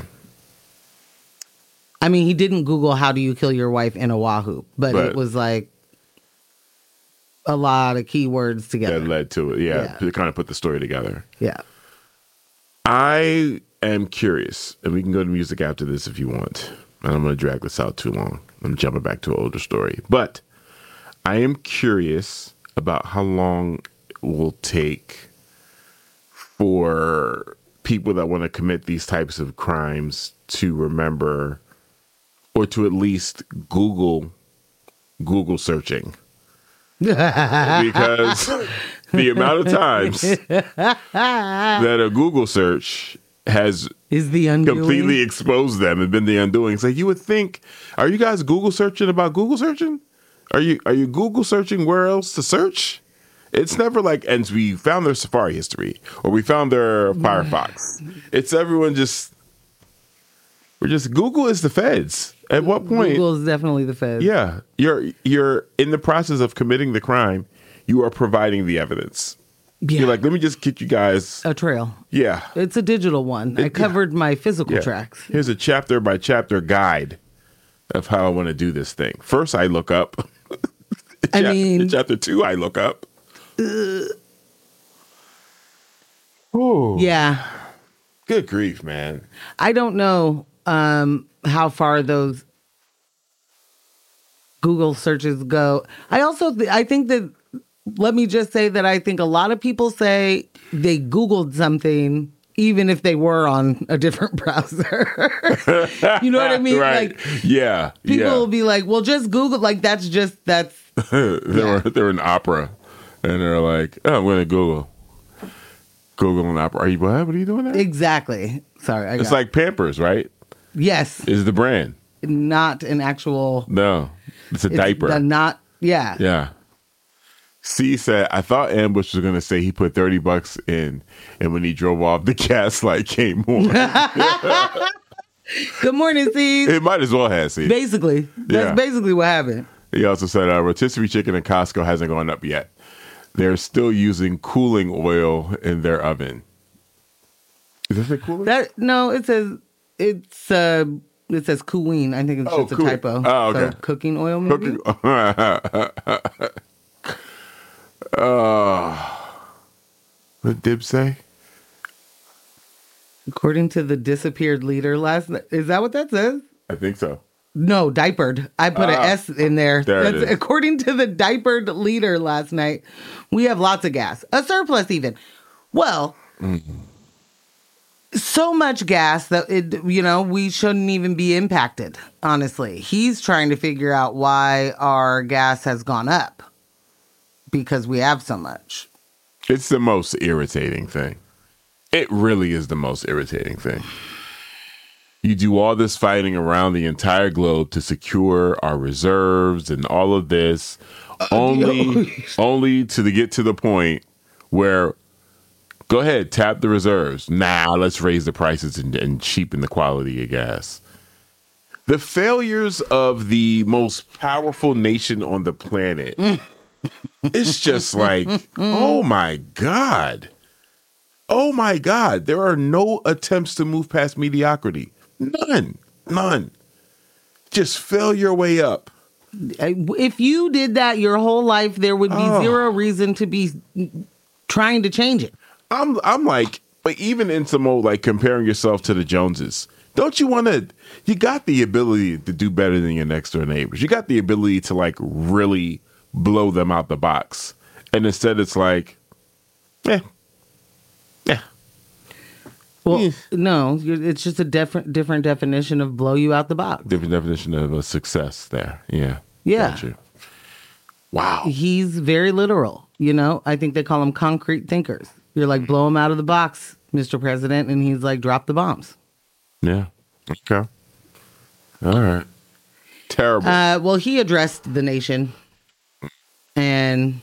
I mean, he didn't Google how do you kill your wife in Oahu, but, but it was like a lot of keywords together. That led to it. Yeah, yeah. To kind of put the story together. Yeah. I am curious, and we can go to music after this if you want. And I'm going to drag this out too long. I'm jumping back to an older story. But I am curious about how long it will take for people that want to commit these types of crimes to remember or to at least Google Google searching. Because the amount of times that a Google search has is the undoing? completely exposed them and been the undoing. So you would think, are you guys Google searching about Google searching? Are you are you Google searching where else to search? It's never like, and we found their Safari history or we found their Firefox. It's everyone just, we're just, Google is the feds. At what point? Google is definitely the feds. Yeah. You're, you're in the process of committing the crime. You are providing the evidence. Yeah. You're like, let me just get you guys a trail. Yeah. It's a digital one. It, I covered my physical yeah. tracks. Here's a chapter by chapter guide of how I want to do this thing. First, I look up. I chapter, mean, chapter two, I look up. Ooh. Yeah. Good grief, man. I don't know um, how far those Google searches go. I also, th- I think that, let me just say that I think a lot of people say they Googled something even if they were on a different browser. You know what I mean? Right. Like, yeah. people yeah. will be like, well, just Google. Like, that's just, that's. they yeah. were they were in opera, and they're like, "Oh, I'm going to Google, Google and opera." Are you what? What are you doing there? Exactly. Sorry. I It's got like Pampers, right? Yes. Is the brand? Not an actual. No, it's a It's diaper. the not. Yeah. Yeah. C said, I thought Ambush was going to say he put thirty bucks in, and when he drove off, the gas light came on. Good morning, C. It might as well have, C. Basically. That's Yeah. basically what happened. He also said, uh, rotisserie chicken in Costco hasn't gone up yet. They're still using cooling oil in their oven. Is this a cooling? That no, it says it's uh it says cooling. I think it's Oh, just a cooling. typo. Oh, okay. So cooking oil, maybe. Cooking. uh, what did Dib say? According to the disappeared leader last night, is that what that says? I think so. No, diapered. I put an Ah, S in there. there it That's is. according to the diapered leader last night. We have lots of gas, a surplus even. Well, Mm-hmm. so much gas that it, you know, we shouldn't even be impacted. Honestly, he's trying to figure out why our gas has gone up because we have so much. It's the most irritating thing. It really is the most irritating thing. You do all this fighting around the entire globe to secure our reserves and all of this, only, only to get to the point where, go ahead, tap the reserves. Now nah, let's raise the prices and, and cheapen the quality of gas. The failures of the most powerful nation on the planet. It's just like, oh my God. Oh my God. There are no attempts to move past mediocrity. None. None. Just fail your way up. If you did that your whole life, there would be Oh. zero reason to be trying to change it. I'm I'm like, but even in some old, like comparing yourself to the Joneses, don't you want to, you got the ability to do better than your next door neighbors. You got the ability to like really blow them out the box. And instead it's like, yeah, yeah. Well, Yeah. no, you're- it's just a different different definition of blow you out the box. Different definition of a success there. Yeah. Yeah. Got you. Wow. He's very literal, you know? I think they call him concrete thinkers. You're like, blow him out of the box, Mister President. And he's like, drop the bombs. Yeah. Okay. All right. Terrible. Uh, well, he addressed the nation and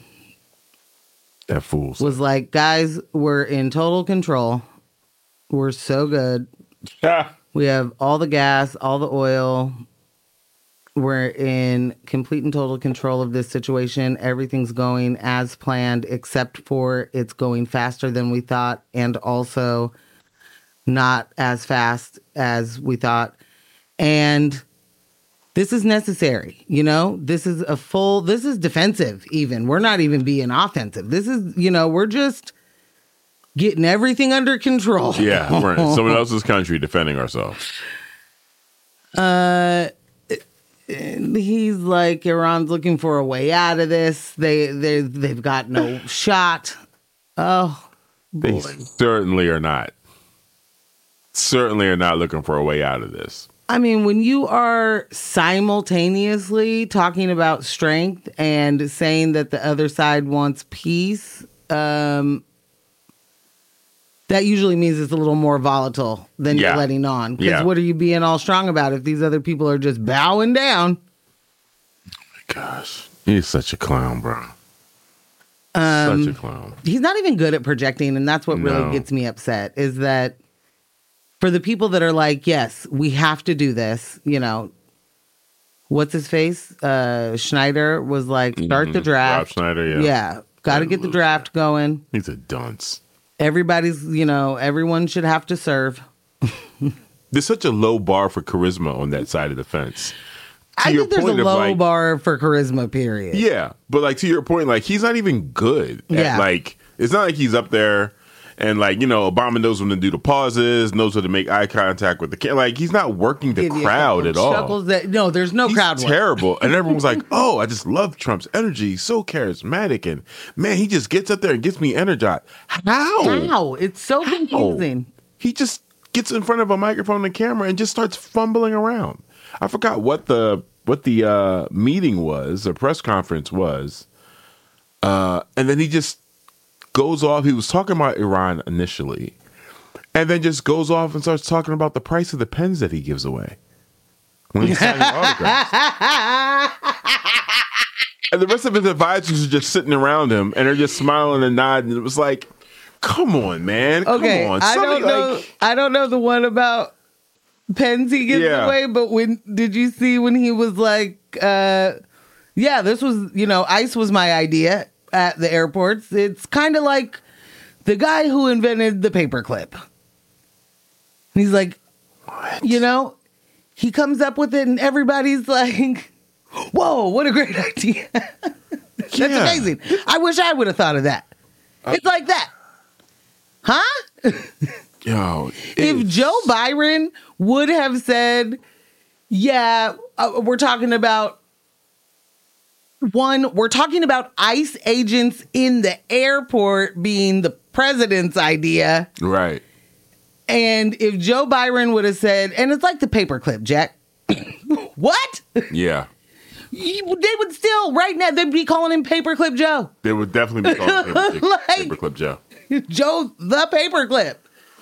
that fool's. was like, guys, we're in total control. We're so good. We have all the gas, all the oil. We're in complete and total control of this situation. Everything's going as planned, except for it's going faster than we thought, and also not as fast as we thought. And this is necessary, you know? This is a full, this is defensive even. We're not even being offensive. This is, you know, we're just getting everything under control. Yeah, we're in someone else's country defending ourselves. Uh, and he's like, Iran's looking for a way out of this. They they they've got no shot. Oh, They boy. certainly are not. Certainly are not looking for a way out of this. I mean, when you are simultaneously talking about strength and saying that the other side wants peace, um, that usually means it's a little more volatile than Yeah. you're letting on. Because Yeah. what are you being all strong about if these other people are just bowing down? Gosh, he's such a clown, bro. Um, such a clown. He's not even good at projecting, and that's what really No. gets me upset, is that for the people that are like, yes, we have to do this, you know, what's his face? Uh, Schneider was like, start the Rob draft. Schneider, yeah. Yeah. Got to get the draft going. He's a dunce. Everybody's, you know, everyone should have to serve. There's such a low bar for charisma on that side of the fence. to I your think there's point a of low like, bar for charisma, period. yeah, but like to your point, like he's not even good. At, Yeah. like it's not like he's up there and like you know Obama knows when to do the pauses, knows when to make eye contact with the camera. Like he's not working the Give you a crowd couple at all. chuckles that, no, there's no He's crowd work. terrible, and everyone's like, "Oh, I just love Trump's energy. He's so charismatic, and man, he just gets up there and gets me energized." How? Wow, it's so How? confusing. He just gets in front of a microphone and camera and just starts fumbling around. I forgot what the what the uh, meeting was, or press conference was, uh, and then he just goes off. He was talking about Iran initially, and then just goes off and starts talking about the price of the pens that he gives away when he's signing autographs. And the rest of his advisors are just sitting around him, and they're just smiling and nodding. It was like, come on, man. Okay, come on. I Somebody, don't know. like, I don't know the one about pens he gives Yeah. away, but when did you see when he was like, uh, "Yeah, this was you know, ICE was my idea at the airports." It's kind of like the guy who invented the paperclip. He's like, what? you know, he comes up with it, and everybody's like, "Whoa, what a great idea!" That's Yeah. amazing. I wish I would have thought of that. It's like that. Huh? Yo, If it's- Joe Byron would have said, yeah, uh, we're talking about one, we're talking about ICE agents in the airport being the president's idea. right. And if Joe Byron would have said, and it's like the paperclip, Jack. What? Yeah. You- They would still, right now, they'd be calling him Paperclip Joe. They would definitely be called Paperclip, Like- Paperclip Joe. Joe the Paperclip.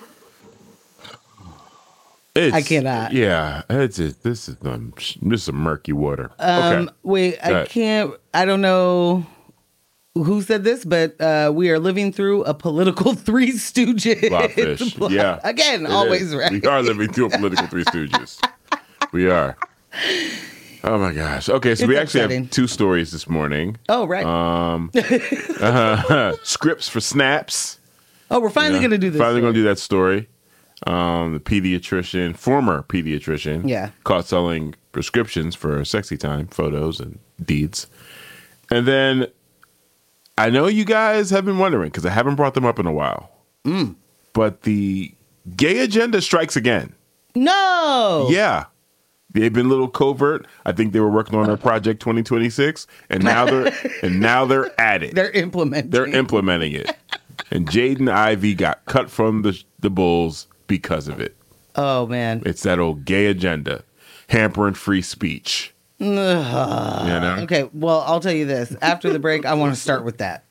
It's, I cannot. Yeah, it's just, this is um, this is some murky water. Um, okay. Wait, Go I ahead. can't, I don't know who said this, but uh, we are living through a political Three Stooges. Blobfish. Plot. Yeah. Again, It always is. right. We are living through a political Three Stooges. We are. Oh my gosh. Okay, so It's we actually upsetting. have two stories this morning. Oh, right. Um, uh, scripts for snaps. oh, we're finally Yeah. going to do this. Finally going to do that story. Um, the pediatrician, former pediatrician, Yeah. caught selling prescriptions for sexy time photos and deeds. And then I know you guys have been wondering because I haven't brought them up in a while. Mm. But the gay agenda strikes again. No. Yeah. They've been a little covert. I think they were working on their project twenty twenty-six, and now they're and now they're at it. They're implementing. They're implementing it. And Jaden Ivey got cut from the the Bulls because of it. oh, man. It's that old gay agenda, hampering free speech. Ugh. You know? Okay, well, I'll tell you this. After the break, I want to start with that.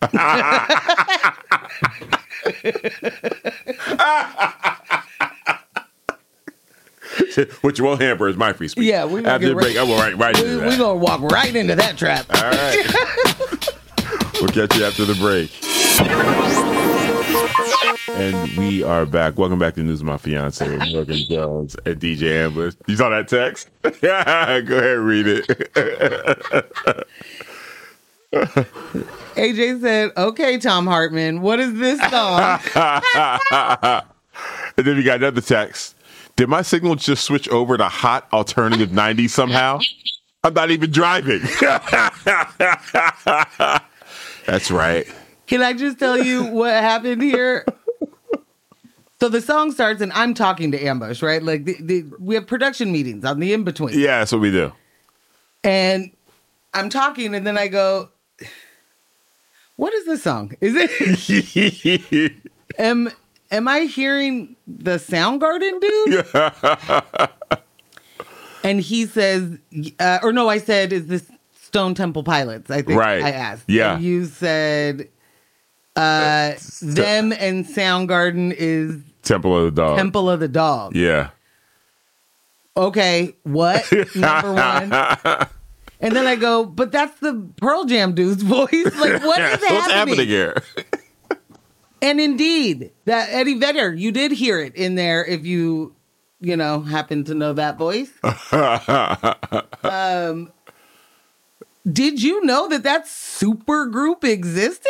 Which won't hamper is my free speech. Yeah, we gonna after the get break, right- I will right right into We're that. we going to walk right into that trap. All right. We'll catch you after the break. And we are back. Welcome back to News of My Fiance with Morgan Jones and D J Ambush. You saw that text? Yeah, go ahead and read it. A J said, okay, Tom Hartman, what is this song? And then we got another text. Did my signal just switch over to hot alternative nineties somehow? I'm not even driving. That's right. Can I just tell you what happened here? So the song starts and I'm talking to Ambush, right? Like the, the, we have production meetings on the in-between. Yeah, that's what we do. And I'm talking and then I go, what is this song? Is it, am, am I hearing the Soundgarden dude? And he says, uh, or no, I said, is this Stone Temple Pilots? I think Right. I asked. Yeah. And you said, uh, them and Soundgarden is Temple of the Dog. Temple of the Dog. Yeah. Okay, what? Number one. And then I go, but that's the Pearl Jam dude's voice. Like, what is What's happening? happening here? And indeed, that Eddie Vedder, you did hear it in there if you, you know, happen to know that voice. um, did you know that that super group existed?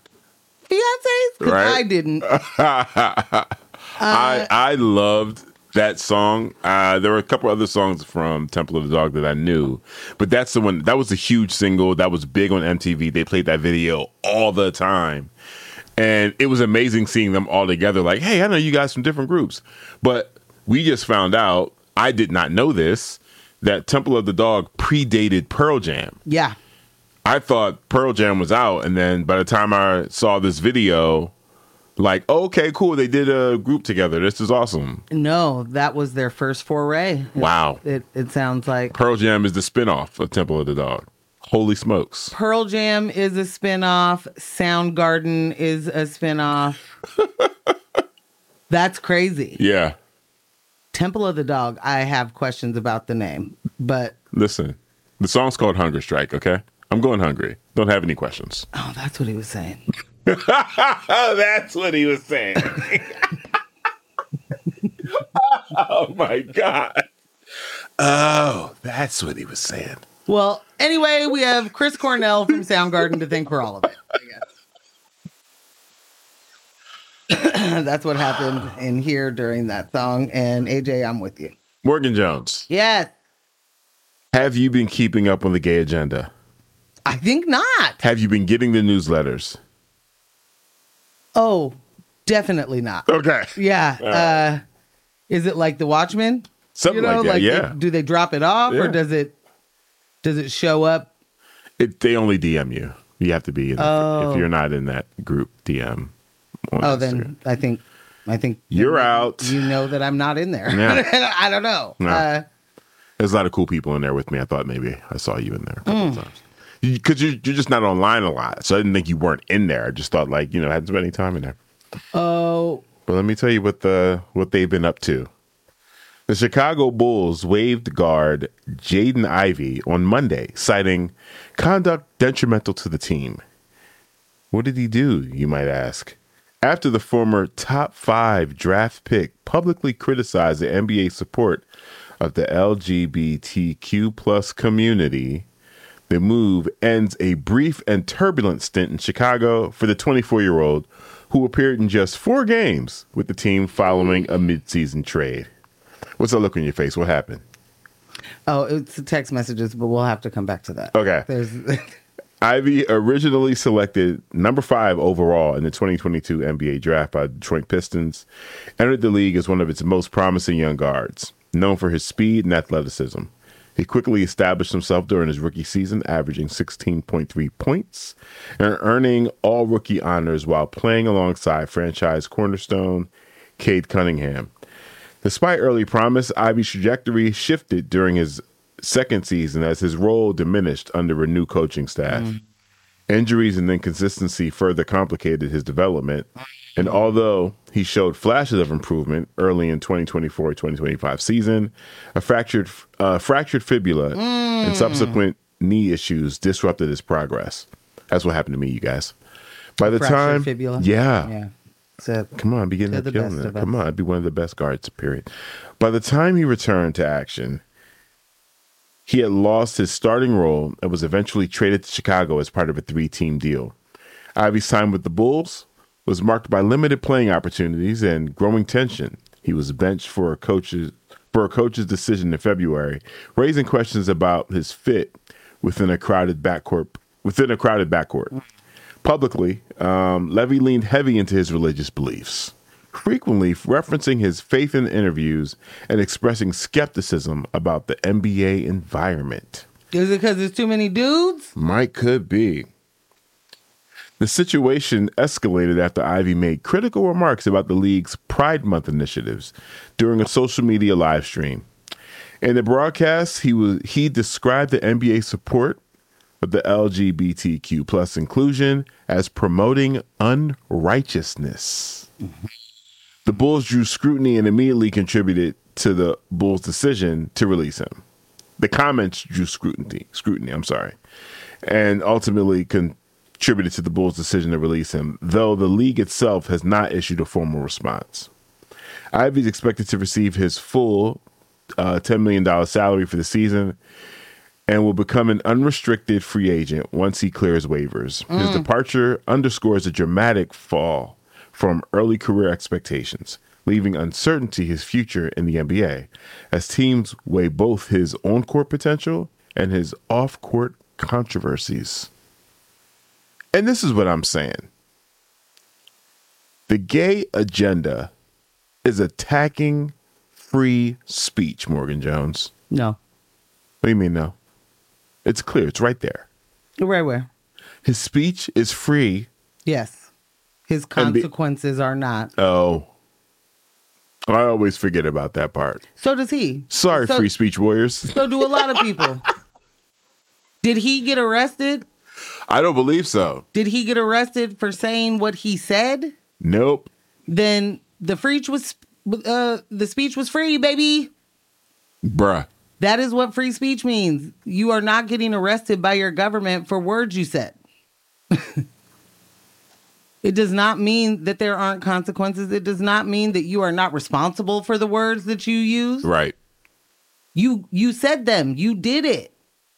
Fiancés? Because Right. I didn't. I I loved that song. Uh, there were a couple other songs from Temple of the Dog that I knew, but that's the one. That was a huge single. That was big on M T V. They played that video all the time. And it was amazing seeing them all together. Like, hey, I know you guys from different groups. But we just found out, I did not know this, that Temple of the Dog predated Pearl Jam. Yeah. I thought Pearl Jam was out. And then by the time I saw this video, like, okay, cool. They did a group together. This is awesome. No, that was their first foray. Wow. It, it sounds like. Pearl Jam is the spinoff of Temple of the Dog. Holy smokes. Pearl Jam is a spinoff. Soundgarden is a spinoff. That's crazy. Yeah. Temple of the Dog, I have questions about the name, but... Listen, the song's called Hunger Strike, okay? I'm going hungry. Don't have any questions. Oh, that's what he was saying. That's what he was saying. Oh, my God. Oh, that's what he was saying. Well, anyway, we have Chris Cornell from Soundgarden to thank for all of it, I guess. That's what happened in here during that song. And A J, I'm with you. Morgan Jones. Yes. Have you been keeping up on the gay agenda? I think not. Have you been getting the newsletters? Oh, definitely not. Okay. Yeah. Right. Uh, is it like The Watchmen? Something you know, like that, like yeah. They, do they drop it off yeah. or does it does it show up? It, they only D M you. You have to be in oh. if you're not in that group D M. Oh, Instagram. Then I think I think you're out. You know that I'm not in there. Yeah. I don't know. No. Uh, There's a lot of cool people in there with me. I thought maybe I saw you in there a couple mm. of times. Because you, you're just not online a lot. So I didn't think you weren't in there. I just thought, like, you know, I hadn't spent any time in there. Oh. But let me tell you what the what they've been up to. The Chicago Bulls waived guard Jaden Ivey on Monday, citing conduct detrimental to the team. What did he do, you might ask? After the former top five draft pick publicly criticized the N B A's support of the L G B T Q plus community, the move ends a brief and turbulent stint in Chicago for the twenty-four-year-old who appeared in just four games with the team following a midseason trade. What's that look on your face? What happened? Oh, it's the text messages, but we'll have to come back to that. Okay. There's... Ivey, originally selected number five overall in the twenty twenty-two N B A draft by the Detroit Pistons, entered the league as one of its most promising young guards, known for his speed and athleticism. He quickly established himself during his rookie season, averaging sixteen point three points and earning all-rookie honors while playing alongside franchise cornerstone Cade Cunningham. Despite early promise, Ivey's trajectory shifted during his second season as his role diminished under a new coaching staff. Mm. Injuries and inconsistency further complicated his development, and although he showed flashes of improvement early in twenty twenty-four twenty twenty-five season, a fractured uh, fractured fibula mm. and subsequent knee issues disrupted his progress. That's what happened to me, you guys. By the fractured time, fibula? yeah. yeah. So, Come on, be getting that killing it. Come on, I'd be one of the best guards, period. By the time he returned to action, he had lost his starting role and was eventually traded to Chicago as part of a three-team deal. Ivey's time with the Bulls was marked by limited playing opportunities and growing tension. He was benched for a coach's for a coach's decision in February, raising questions about his fit within a crowded backcourt. Within a crowded backcourt. Publicly, um, Levy leaned heavy into his religious beliefs, frequently referencing his faith in interviews and expressing skepticism about the N B A environment. Is it because there's too many dudes? Might could be. The situation escalated after Ivey made critical remarks about the league's Pride Month initiatives during a social media live stream. In the broadcast, he was he described the N B A support of the L G B T Q plus inclusion as promoting unrighteousness. Mm-hmm. The Bulls drew scrutiny and immediately contributed to the Bulls' decision to release him. The comments drew scrutiny, scrutiny, I'm sorry, and ultimately contributed to the Bulls' decision to release him, though the league itself has not issued a formal response. Ivey is expected to receive his full uh, ten million dollars salary for the season and will become an unrestricted free agent once he clears waivers. Mm. His departure underscores a dramatic fall from early career expectations. leaving uncertainty his future in the N B A, as teams weigh both his on-court potential and his off-court controversies. And this is what I'm saying. The gay agenda is attacking free speech, Morgan Jones. No. What do you mean, no? It's clear. It's right there. Right where? His speech is free. Yes. His consequences be- are not. Oh. I always forget about that part. So does he. Sorry, so, free speech warriors. So do a lot of people. Did he get arrested? I don't believe so. Did he get arrested for saying what he said? Nope. Then the speech was uh, the speech was free, baby. Bruh. That is what free speech means. You are not getting arrested by your government for words you said. It does not mean that there aren't consequences. It does not mean that you are not responsible for the words that you use. Right. You you said them. You did it.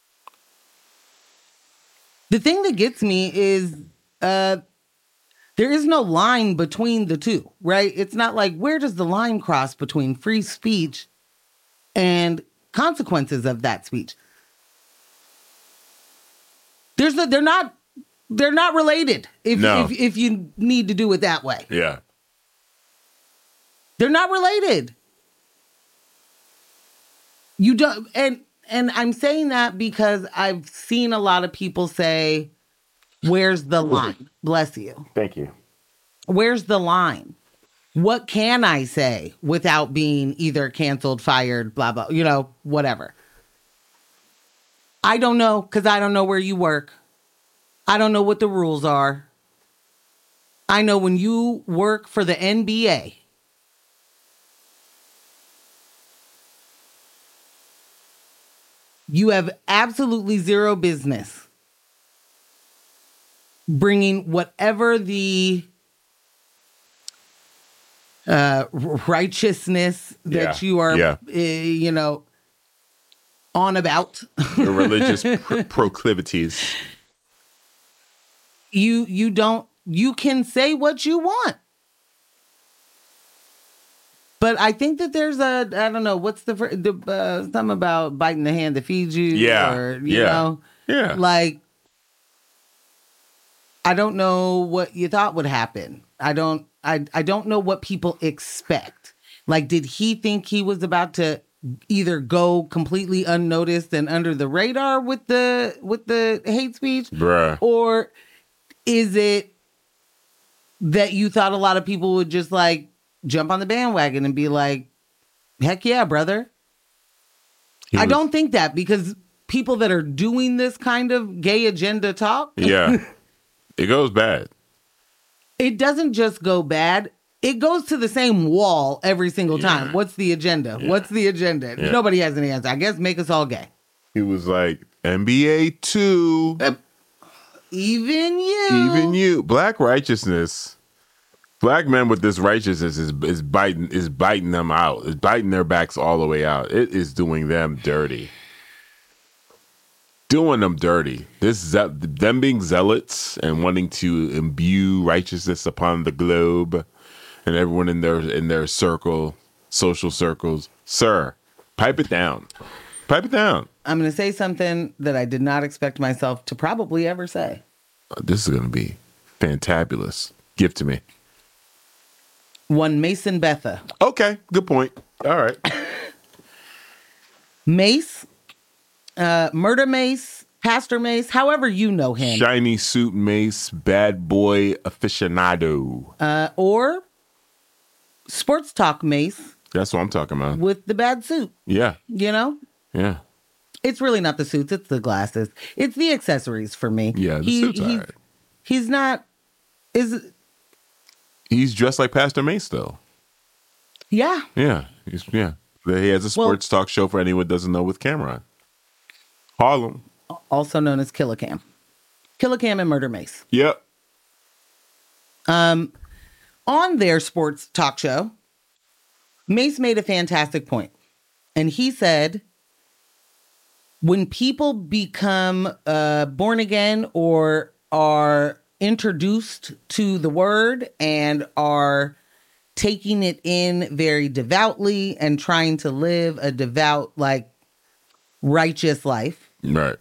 The thing that gets me is uh, there is no line between the two, right? It's not like, where does the line cross between free speech and consequences of that speech? There's a, they're not they're not related if, no. if if you need to do it that way. Yeah. They're not related. You don't and and I'm saying that because I've seen a lot of people say, where's the line? Bless you. Thank you. Where's the line? What can I say without being either canceled, fired, blah, blah, you know, whatever? I don't know, because I don't know where you work. I don't know what the rules are. I know when you work for the N B A, you have absolutely zero business bringing whatever the uh, righteousness that yeah. you are, yeah. uh, you know, on about. Your religious pr- proclivities. You you don't you can say what you want. But I think that there's a I don't know what's the the uh, something about biting the hand that feeds you. Yeah, or, you yeah, know, yeah. Like I don't know what you thought would happen. I don't I I don't know what people expect. Like, did he think he was about to either go completely unnoticed and under the radar with the with the hate speech, bruh, or is it that you thought a lot of people would just like jump on the bandwagon and be like, heck yeah, brother? He I was, don't think that, because people that are doing this kind of gay agenda talk, yeah, it goes bad. It doesn't just go bad. It goes to the same wall every single time. Yeah. What's the agenda? Yeah. What's the agenda? Yeah. Nobody has any answer. I guess make us all gay. He was like, N B A two. Uh, even you. Even you. Black righteousness. Black men with this righteousness is is biting is biting them out. It's biting their backs all the way out. It is doing them dirty. Doing them dirty. This ze- them being zealots and wanting to imbue righteousness upon the globe and everyone in their in their circle, social circles. Sir, pipe it down. Pipe it down. I'm going to say something that I did not expect myself to probably ever say. This is going to be fantabulous. Give it to me. One Mason Betha. Okay, good point. All right. Mace, uh, Murder Mace, Pastor Mace, however you know him. Shiny suit Mace, bad boy aficionado. Uh, or Sports Talk Mace. That's what I'm talking about. With the bad suit. Yeah. You know? Yeah. It's really not the suits, it's the glasses. It's the accessories for me. Yeah, the he, suit's he's, all right. He's not... Is He's dressed like Pastor Mace, though. Yeah. Yeah. He's, yeah. He has a sports well, talk show for anyone who doesn't know with Cameron. Harlem. Also known as Killicam. Killicam and Murder Mace. Yep. Um, on their sports talk show, Mace made a fantastic point. And he said, when people become uh, born again or are introduced to the word and are taking it in very devoutly and trying to live a devout, like, righteous life. Right.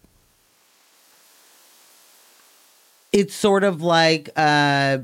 It's sort of like uh,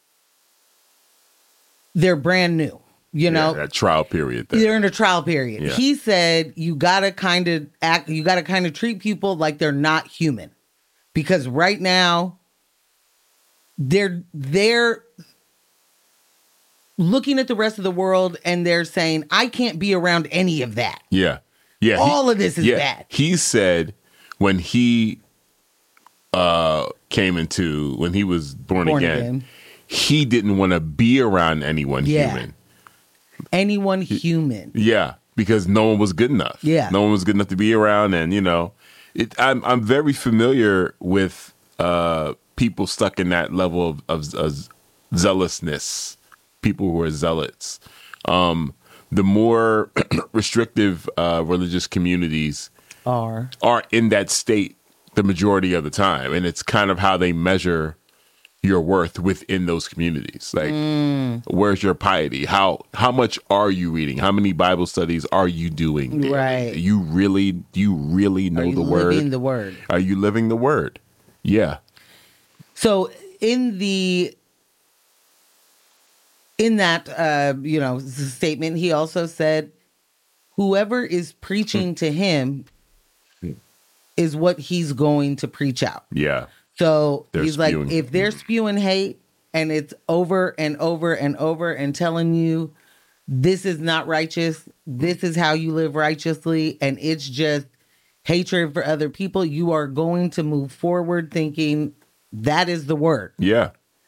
they're brand new, you know? Yeah, that trial period. There. They're in a trial period. Yeah. He said you gotta kind of act, you gotta kind of treat people like they're not human. Because right now, they're they're looking at the rest of the world and they're saying, I can't be around any of that. Yeah. Yeah. All he, of this is yeah, bad. He said when he uh, came into, when he was born, Born again, again. he didn't want to be around anyone Yeah. human. Anyone human. Yeah. Because no one was good enough. Yeah. No one was good enough to be around. And, you know, it, I'm, I'm very familiar with uh, people stuck in that level of, of, of zealousness, people who are zealots. Um, the more restrictive uh, religious communities Are. are in that state the majority of the time. And it's kind of how they measure your worth within those communities. Like, mm. where's your piety? How how much are you reading? How many Bible studies are you doing daily? Right. You really, do you really know Are you the word? living the word? Are you living the word? Yeah. So in the in that uh, you know, statement, he also said, whoever is preaching to him is what he's going to preach out. Yeah. So They're he's spewing. like, if they're spewing hate and it's over and over and over and telling you this is not righteous, this is how you live righteously, and it's just hatred for other people, you are going to move forward thinking that is the word. Yeah.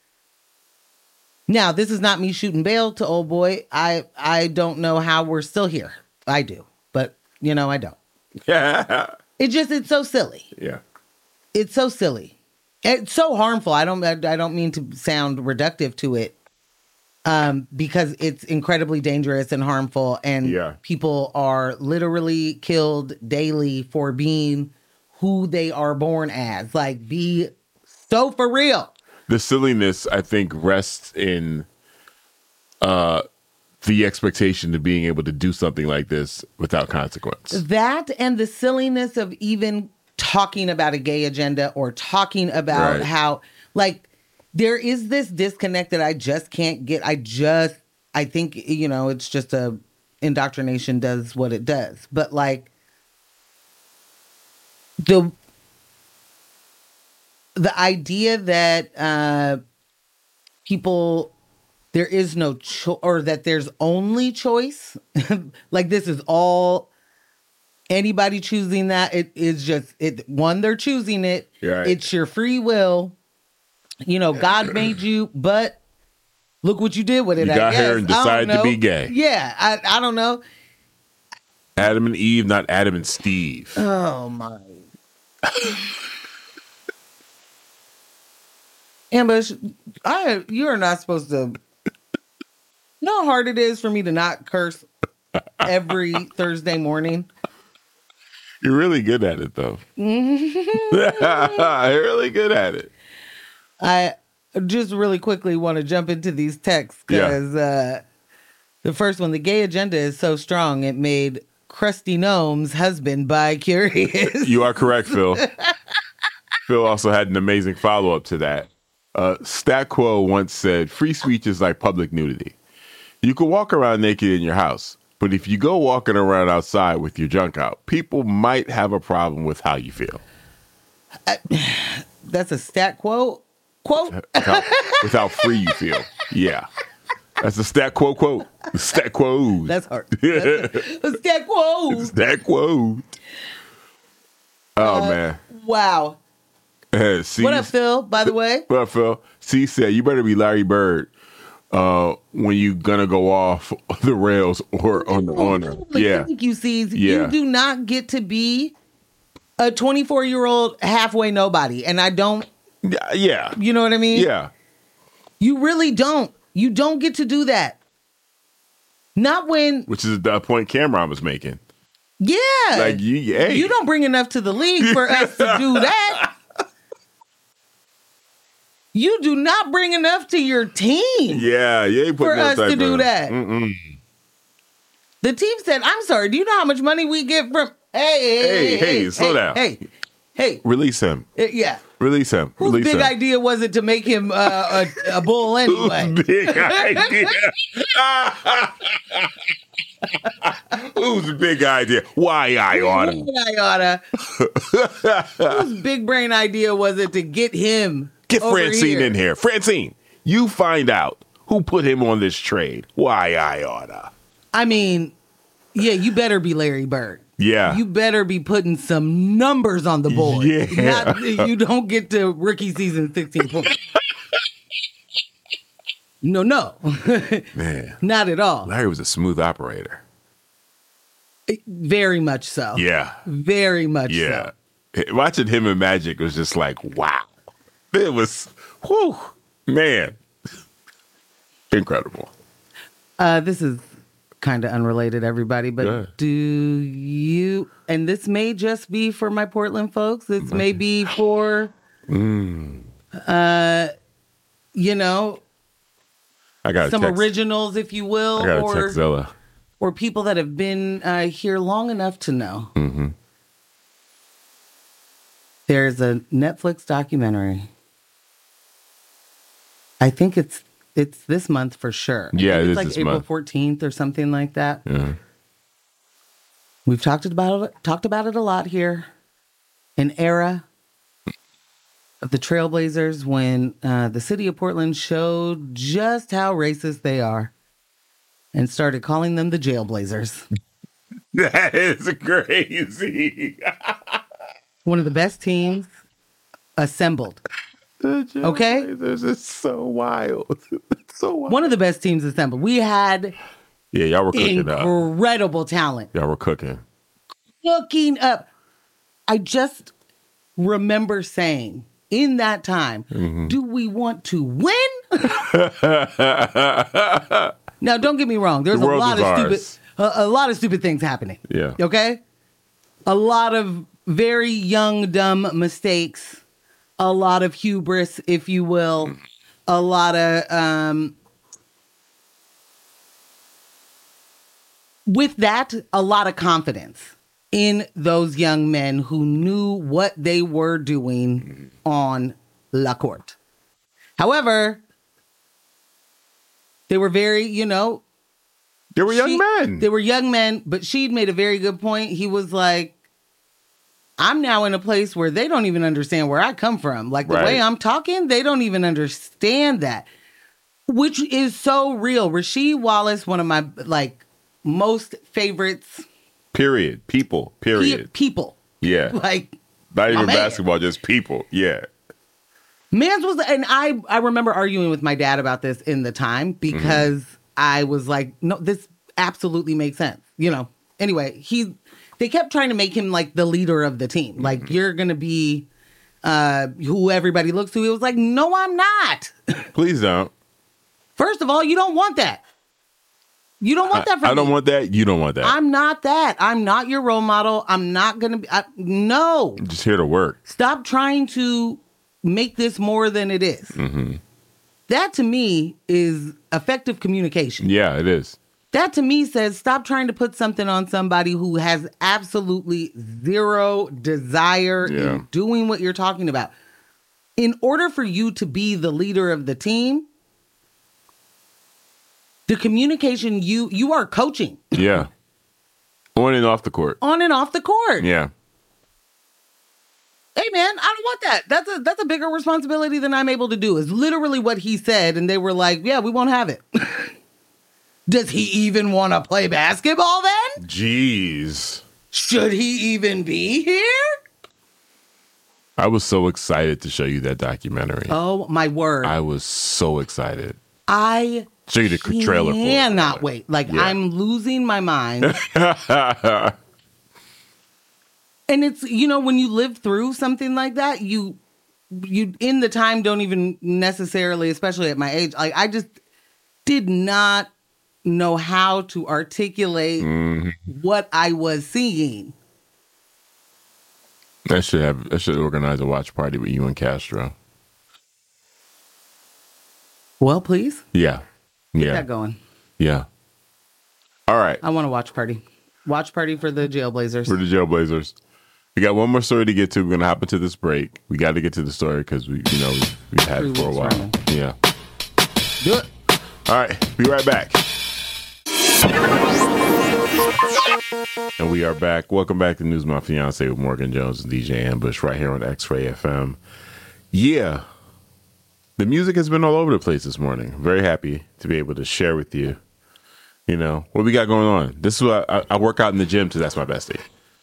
Now, this is not me shooting bail to old boy. I I don't know how we're still here. I do, but you know, I don't. Yeah. It just, it's so silly. Yeah. It's so silly. It's so harmful. I don't I don't mean to sound reductive to it. Um, because it's incredibly dangerous and harmful, and Yeah. people are literally killed daily for being who they are born as. Like, be so for real. The silliness, I think, rests in uh, the expectation of being able to do something like this without consequence. That and the silliness of even talking about a gay agenda or talking about Right. how, like, there is this disconnect that I just can't get. I just, I think, you know, it's just a indoctrination does what it does. But like the, the idea that uh, people, there is no choice, or that there's only choice, like this is all, anybody choosing that, it is just, it. one, they're choosing it. Right. It's your free will. You know, God made you, but look what you did with it. You I got guess. here and I don't decided to know. be gay. Yeah, I, I don't know. Adam and Eve, not Adam and Steve. Oh my. Ambush, I you are not supposed to. You know how hard it is for me to not curse every Thursday morning? You're really good at it, though. You're really good at it. I just really quickly want to jump into these texts because uh, the first one, the gay agenda is so strong it made Krusty Gnome's husband bi-curious. You are correct, Phil. Phil also had an amazing follow-up to that. Uh, Stat Quo once said, free speech is like public nudity. You can walk around naked in your house, but if you go walking around outside with your junk out, people might have a problem with how you feel. I, that's a Stat Quo quote? Without, without free you feel. Yeah. That's a Stat Quo quote. Stat Quo. That's hard. That's a, a Stat Quo. Stat Quo. Oh, uh, man. Wow. Uh, C, what up, Phil, by the way? What up, Phil? C said, you better be Larry Bird uh, when you gonna go off the rails or on the honor. Yeah. Thank you, C. Yeah. You do not get to be a twenty-four-year-old halfway nobody. And I don't. Yeah. You know what I mean? Yeah. You really don't. You don't get to do that. Not when. Which is the point Cameron was making. Yeah. Like, you, hey. You don't bring enough to the league for us to do that. You do not bring enough to your team. Yeah, you ain't for putting us to do of, that. Mm-mm. The team said, "I'm sorry. Do you know how much money we get from?" Hey, hey, Hey, hey, hey, hey slow hey, down. Hey, hey, Release him. Uh, yeah. Release him. Whose Release big him. idea was it to make him uh, a, a bull anyway? Whose big idea? Whose big idea? Why I oughta? Why I oughta? Whose big brain idea was it to get him? Get over Francine here? in here. Francine, you find out who put him on this trade. Why I oughta? I mean, yeah, you better be Larry Bird. Yeah. You better be putting some numbers on the board. Yeah. Not, you don't get to rookie season sixteen points. No, no. Man. Not at all. Larry was a smooth operator. Very much so. Yeah. Very much Yeah. so. Watching him in Magic was just like, wow. It was, whew, man. Incredible. Uh, this is kind of unrelated, everybody, but Good. do you, and this may just be for my Portland folks, this may be for, Mm. uh, you know, I got some text, originals, if you will, I got to or, text Zilla. or people that have been uh, here long enough to know. Mm-hmm. There's a Netflix documentary. I think it's it's this month for sure. I Yeah, think it it's is like this April month. fourteenth or something like that. Yeah. We've talked about it, talked about it a lot here. An era of the Trailblazers when uh, the city of Portland showed just how racist they are and started calling them the Jailblazers. That is crazy. One of the best teams assembled. Okay? This is so wild. It's so wild. One of the best teams assembled. We had Yeah, y'all were cooking up. incredible talent. Y'all were cooking. Cooking up. I just remember saying in that time, Mm-hmm. do we want to win? Now, don't get me wrong. There's The a world lot is of ours. stupid, a, a lot of stupid things happening. Yeah. Okay. A lot of very young, dumb mistakes. A lot of hubris, if you will. A lot of, um, with that, a lot of confidence in those young men who knew what they were doing on La Courte. However, they were very, you know, They were young she- men. They were young men, but Sheed made a very good point. He was like, I'm now in a place where they don't even understand where I come from. Like the Right. way I'm talking, they don't even understand that, which is so real. Rasheed Wallace, one of my like most favorites, Period. People. pe- Period. people. Yeah. Like Not even man. basketball, just people. Yeah. Mans was, and I I remember arguing with my dad about this in the time because Mm-hmm. I was like, no, this absolutely makes sense. You know. Anyway, he they kept trying to make him like the leader of the team. Like Mm-hmm. you're gonna be uh who everybody looks to. He was like, no, I'm not. Please don't. First of all, you don't want that. You don't want that from I don't me. want that. You don't want that. I'm not that. I'm not your role model. I'm not gonna be. I, no. I'm just here to work. Stop trying to make this more than it is. Mm-hmm. That to me is effective communication. Yeah, it is. That to me says stop trying to put something on somebody who has absolutely zero desire Yeah. in doing what you're talking about. In order for you to be the leader of the team, the communication you you are coaching Yeah. On and off the court. on and off the court. Yeah. Hey man, I don't want that. That's a that's a bigger responsibility than I'm able to do. Is literally what he said, and they were like, "Yeah, we won't have it." Does he even want to play basketball then? Jeez. Should he even be here? I was so excited to show you that documentary. Oh my word! I, I was so excited. I Show you the trailer for it. cannot wait. Like Yeah. I'm losing my mind. And it's, you know, when you live through something like that, you you in the time don't even necessarily, especially at my age, like I just did not know how to articulate Mhm. what I was seeing. I should have. I should organize a watch party with you and Castro. Well, please. Yeah. Get Yeah. that going. Yeah. All right. I want to watch party. Watch party for the Jailblazers. For the Jailblazers. We got one more story to get to. We're going to hop into this break. We got to get to the story because we, you know, we, we've had it for a while. Running. Yeah. Do it. All right. Be right back. And we are back. Welcome back to News My Fiance with Morgan Jones and D J Ambush right here on X-Ray F M. Yeah. The music has been all over the place this morning. Very happy to be able to share with you, you know, what we got going on. This is what I, I work out in the gym too. That's my bestie.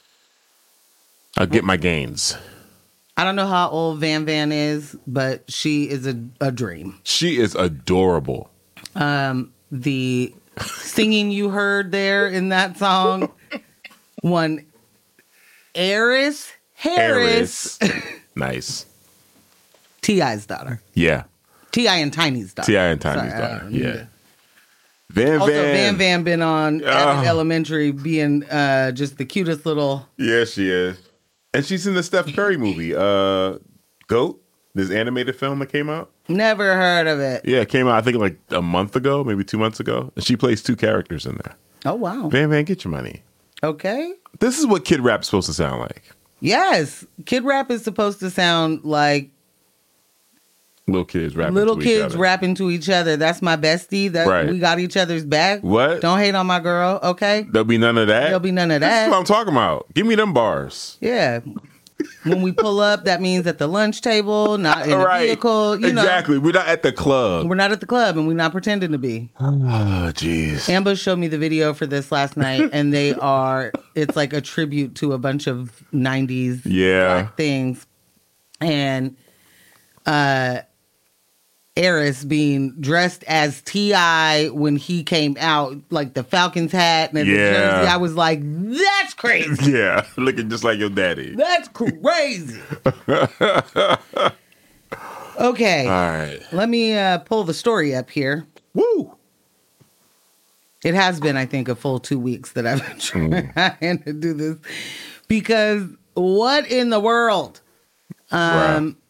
I get my gains. I don't know how old Van Van is, but she is a, a dream. She is adorable. Um, the singing you heard there in that song, one Eris Harris. Harris. Nice. T I's daughter. Yeah. T I and Tiny's daughter. T I and Tiny's Sorry, daughter. Yeah. To... Van also, Van. Van Van been on Oh. Abbott Elementary being uh, just the cutest little... Yeah, she is. And she's in the Steph Curry movie, uh, GOAT, this animated film that came out. Never heard of it. Yeah, it came out, I think, like a month ago, maybe two months ago. And she plays two characters in there. Oh, wow. Van Van, get your money. Okay. This is what kid rap's supposed to sound like. Yes. Kid rap is supposed to sound like Little kids rapping little to kids each other. rapping to each other. That's my bestie. That Right. we got each other's back. What? Don't hate on my girl, okay? There'll be none of that? There'll be none of That's that. what I'm talking about. Give me them bars. Yeah. When we pull up, that means at the lunch table, not in a Right. vehicle. You exactly. know, We're not at the club. we're not at the club and we're not pretending to be. Oh, jeez. Ambush showed me the video for this last night, and they are, it's like a tribute to a bunch of nineties Yeah. black things. And uh, Eris being dressed as T I when he came out, like the Falcons hat and the Yeah. jersey. I was like, that's crazy. Yeah. Looking just like your daddy. That's crazy. Okay. All right. Let me uh, pull the story up here. Woo. It has been, I think, a full two weeks that I've been trying to do this. Because what in the world? Um, Right.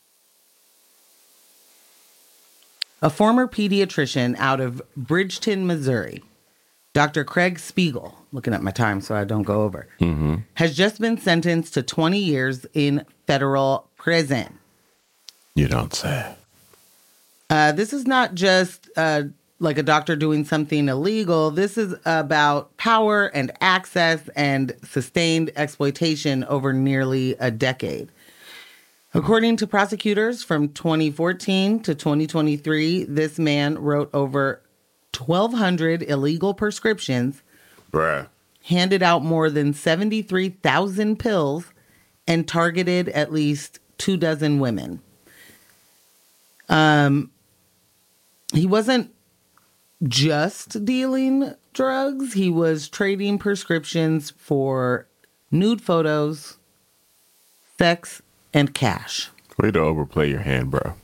A former pediatrician out of Bridgeton, Missouri, Doctor Craig Spiegel, looking at my time so I don't go over, Mm-hmm. has just been sentenced to twenty years in federal prison. You don't say. Uh, this is not just uh, like a doctor doing something illegal. This is about power and access and sustained exploitation over nearly a decade. According to prosecutors, from twenty fourteen to twenty twenty-three, this man wrote over twelve hundred illegal prescriptions, Bruh. handed out more than seventy-three thousand pills, and targeted at least two dozen women. Um, he wasn't just dealing drugs. He was trading prescriptions for nude photos, sex, and cash. Way to overplay your hand, bro.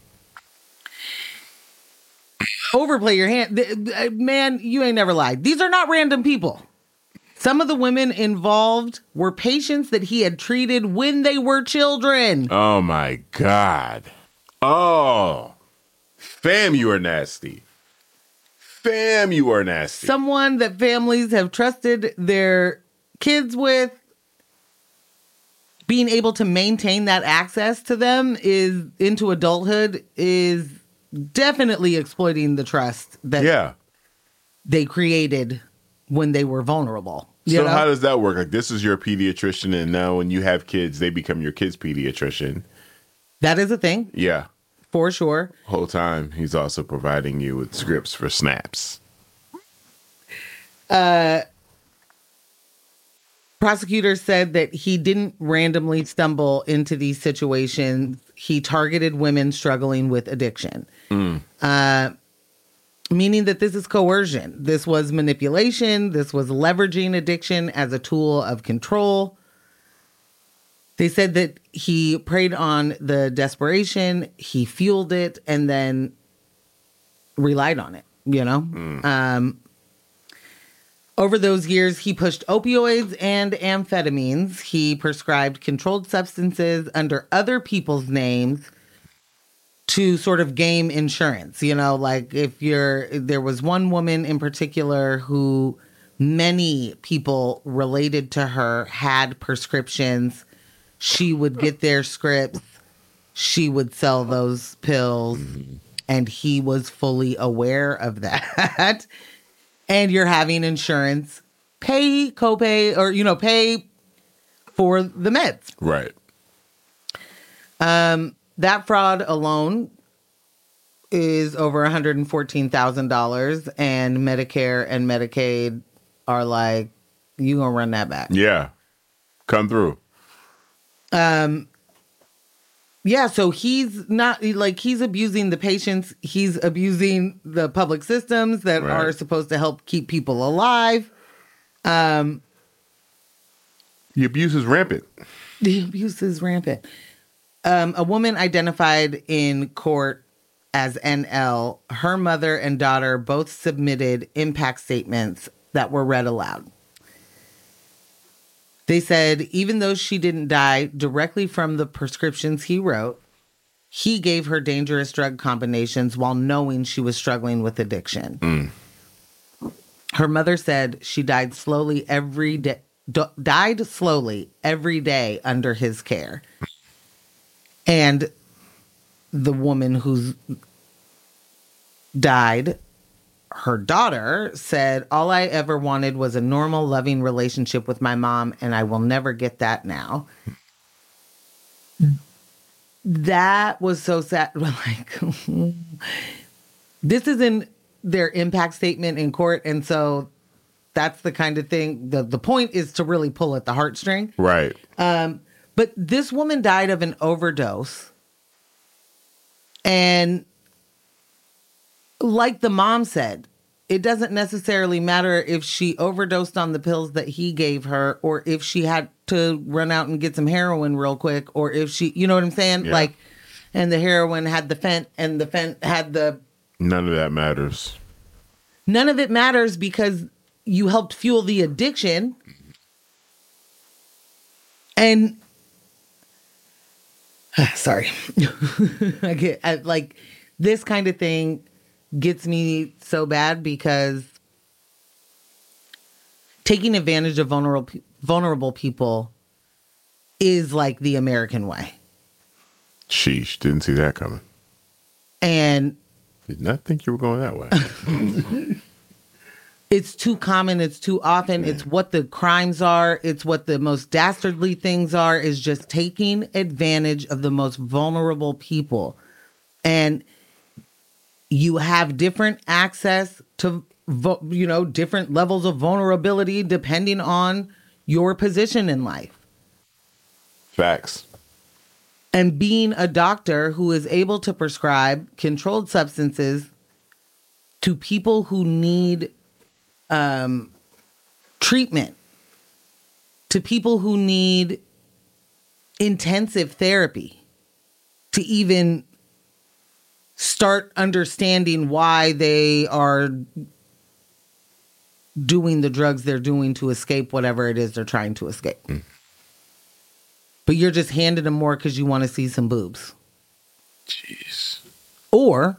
Overplay your hand. Th- th- Man, you ain't never lied. These are not random people. Some of the women involved were patients that he had treated when they were children. Oh, my God. Oh. Fam, you are nasty. Fam, you are nasty. Someone that families have trusted their kids with. Being able to maintain that access to them is into adulthood is definitely exploiting the trust that yeah. they created when they were vulnerable. You So know? how does that work? Like, this is your pediatrician, and now when you have kids, they become your kid's pediatrician. That is a thing, Yeah. for sure. Whole time, he's also providing you with scripts for snaps. Uh, prosecutors said that he didn't randomly stumble into these situations. He targeted women struggling with addiction. Mm. Uh, meaning that this is coercion. This was manipulation. This was leveraging addiction as a tool of control. They said that he preyed on the desperation, he fueled it, and then relied on it, you know? Mm. Um, over those years, he pushed opioids and amphetamines. He prescribed controlled substances under other people's names to sort of game insurance. You know, like if you're, there was one woman in particular who many people related to her had prescriptions. She would get their scripts. She would sell those pills. Mm-hmm. And he was fully aware of that. And you're having insurance pay copay or, you know, pay for the meds. Right. Um, that fraud alone is over one hundred fourteen thousand dollars, and Medicare and Medicaid are like, you gonna run that back. Yeah. Come through. Um, yeah, so he's not, like, he's abusing the patients. He's abusing the public systems that right. are supposed to help keep people alive. Um, the abuse is rampant. The abuse is rampant. Um, a woman identified in court as N L, her mother and daughter both submitted impact statements that were read aloud. They said even though she didn't die directly from the prescriptions he wrote, he gave her dangerous drug combinations while knowing she was struggling with addiction. Mm. Her mother said she died slowly every day, d- died slowly every day under his care. And the woman who's died, her daughter, said, all I ever wanted was a normal, loving relationship with my mom, and I will never get that now. That was so sad. Like, this is in their impact statement in court, and so that's the kind of thing. The, the point is to really pull at the heartstring. Right. Um, but this woman died of an overdose. And like the mom said, it doesn't necessarily matter if she overdosed on the pills that he gave her, or if she had to run out and get some heroin real quick, or if she, you know what I'm saying? Yeah. Like, and the heroin had the fent and the fent had the... None of that matters. None of it matters because you helped fuel the addiction. And... Sorry. I get I, like this kind of thing gets me so bad because taking advantage of vulnerable vulnerable people is like the American way. Sheesh, didn't see that coming. And did not think you were going that way. It's too common. It's too often. Yeah. It's what the crimes are. It's what the most dastardly things are, is just taking advantage of the most vulnerable people. And you have different access to, you know, different levels of vulnerability depending on your position in life. Facts. And being a doctor who is able to prescribe controlled substances to people who need Um, treatment, to people who need intensive therapy, to even start understanding why they are doing the drugs they're doing to escape whatever it is they're trying to escape. Mm. But you're just handing them more because you want to see some boobs. Jeez. Or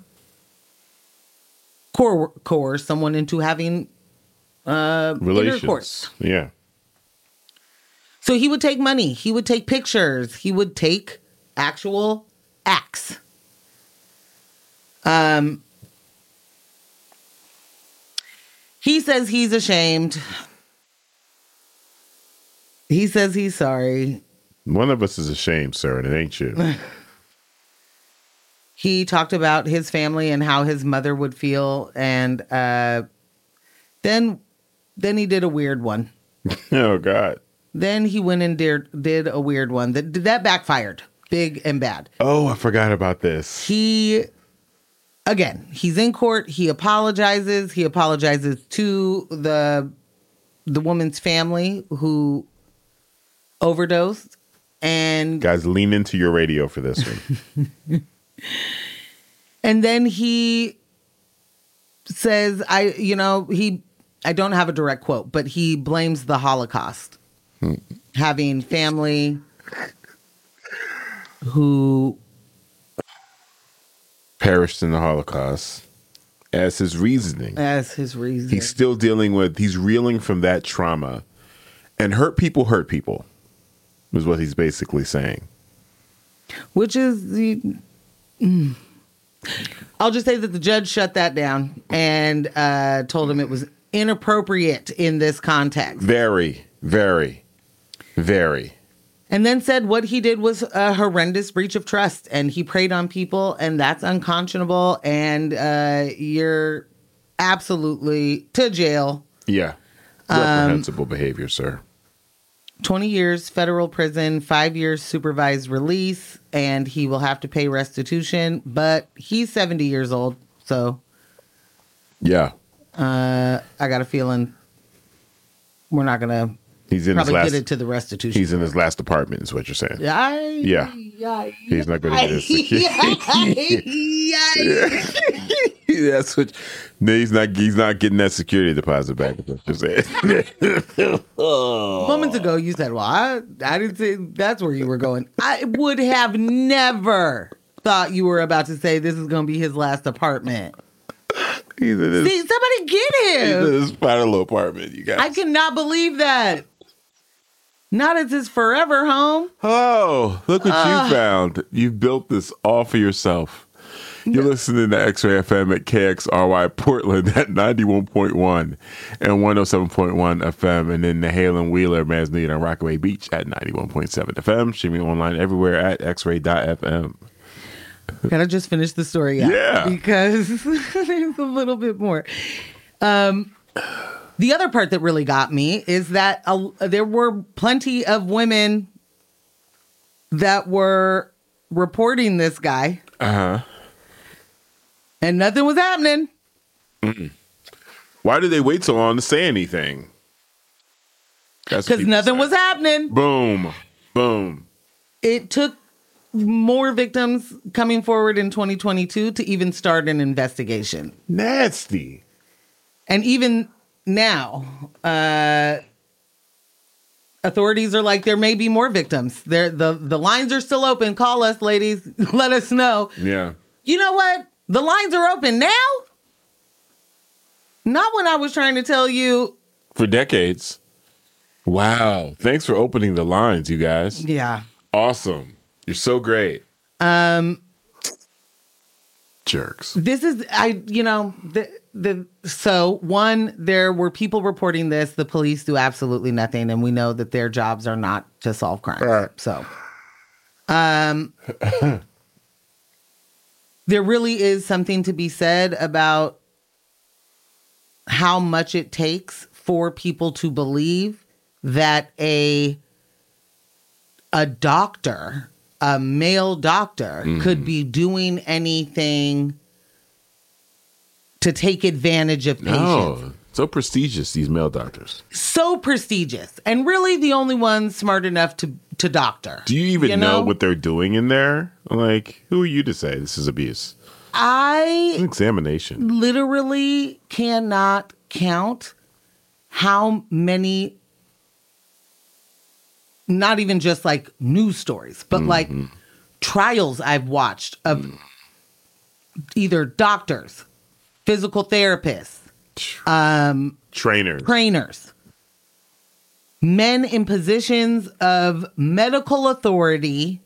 coerce, coerce someone into having Uh, intercourse. Yeah. So he would take money. He would take pictures. He would take actual acts. Um, he says he's ashamed. He says he's sorry. One of us is ashamed, sir, and it ain't you. He talked about his family and how his mother would feel, and uh, then. Then he did a weird one. Oh, God. Then he went and did, did a weird one. That, that backfired. Big and bad. Oh, I forgot about this. He, again, he's in court. He apologizes. He apologizes to the, the woman's family who overdosed. And guys, lean into your radio for this one. And then he says, I, you know, he... I don't have a direct quote, but he blames the Holocaust. Hmm. Having family who perished in the Holocaust as his reasoning. As his reason. He's still dealing with, he's reeling from that trauma. And hurt people hurt people, is what he's basically saying. Which is the... Mm. I'll just say that the judge shut that down and uh, told him it was inappropriate in this context. Very, very, very. And then said what he did was a horrendous breach of trust, and he preyed on people, and that's unconscionable, and uh, you're absolutely to jail. Yeah. Reprehensible um, behavior, sir. twenty years federal prison, five years supervised release, and he will have to pay restitution, but he's seventy years old, so. Yeah. Uh, I got a feeling we're not going to He's in probably his last, get it to the restitution. He's in his last apartment, is what you're saying. I, yeah. I, he's not going to get his security. That's what. No, he's not. He's not getting that security deposit back. Is what you're saying. Moments ago, you said, "Well, I, I didn't say that's where you were going." I would have never thought you were about to say this is going to be his last apartment. He's in his, See, somebody get him. He's in his final apartment. You guys. I cannot believe that. Not as his forever home. Oh, look what uh, you found. You built this all for yourself. You're listening to X-Ray F M at K X R Y Portland at ninety-one point one and one oh seven point one F M, and then the Halen Wheeler Manzanita and Rockaway Beach at ninety-one point seven F M, streaming online everywhere at x ray dot f m. Can I just finish the story out? Yeah. Because there's a little bit more. Um, the other part that really got me is that uh, there were plenty of women that were reporting this guy. Uh-huh. And nothing was happening. Mm-mm. Why did they wait so long to say anything? Because nothing say. was happening. Boom. Boom. It took more victims coming forward in twenty twenty-two to even start an investigation. Nasty. And even now, uh, authorities are like, there may be more victims. There, the, the lines are still open. Call us, ladies. Let us know. Yeah. You know what? The lines are open now? Not when I was trying to tell you. For decades. Wow. Thanks for opening the lines, you guys. Yeah. Awesome. You're so great. Um, Jerks. This is, I, you know, the, the, so one, there were people reporting this. The police do absolutely nothing. And we know that their jobs are not to solve crime. Right. So, um, there really is something to be said about how much it takes for people to believe that a a doctor, a male doctor, mm. could be doing anything to take advantage of patients. No, so prestigious, these male doctors. So prestigious. And really the only ones smart enough to, to doctor. Do you even you know? know what they're doing in there? Like, who are you to say this is abuse? I... An examination. Literally cannot count how many... Not even just like news stories, but mm-hmm. like trials I've watched of mm. either doctors, physical therapists, um, trainers, trainers, men in positions of medical authority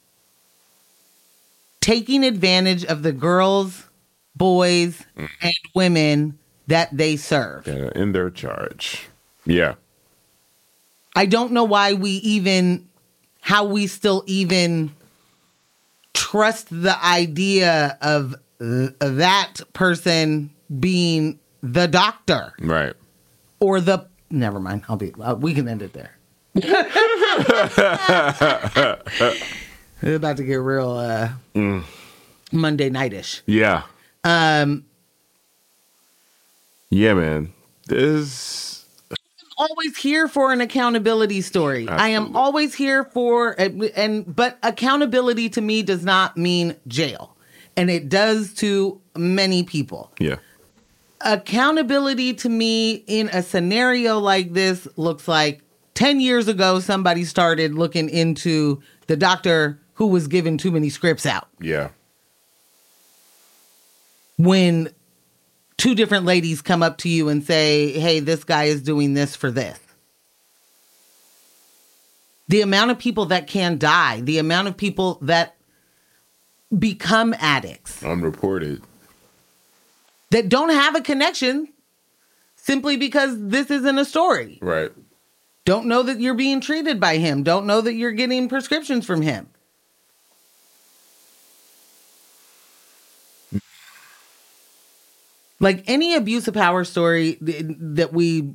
taking advantage of the girls, boys, mm. and women that they serve. Yeah, in their charge. Yeah. I don't know why we even, how we still even trust the idea of th- that person being the doctor. Right. Or the, never mind, I'll be, uh, we can end it there. It's about to get real uh, mm. Monday nightish. Yeah. Um. Yeah, man. This... always here for an accountability story. Absolutely. I am always here for, and but accountability to me does not mean jail. And it does to many people. Yeah. Accountability to me in a scenario like this looks like ten years ago, somebody started looking into the doctor who was giving too many scripts out. Yeah. when two different ladies come up to you and say, hey, this guy is doing this for this. The amount of people that can die, the amount of people that become addicts. Unreported. That don't have a connection simply because this isn't a story. Right. Don't know that you're being treated by him. Don't know that you're getting prescriptions from him. Like any abuse of power story that we,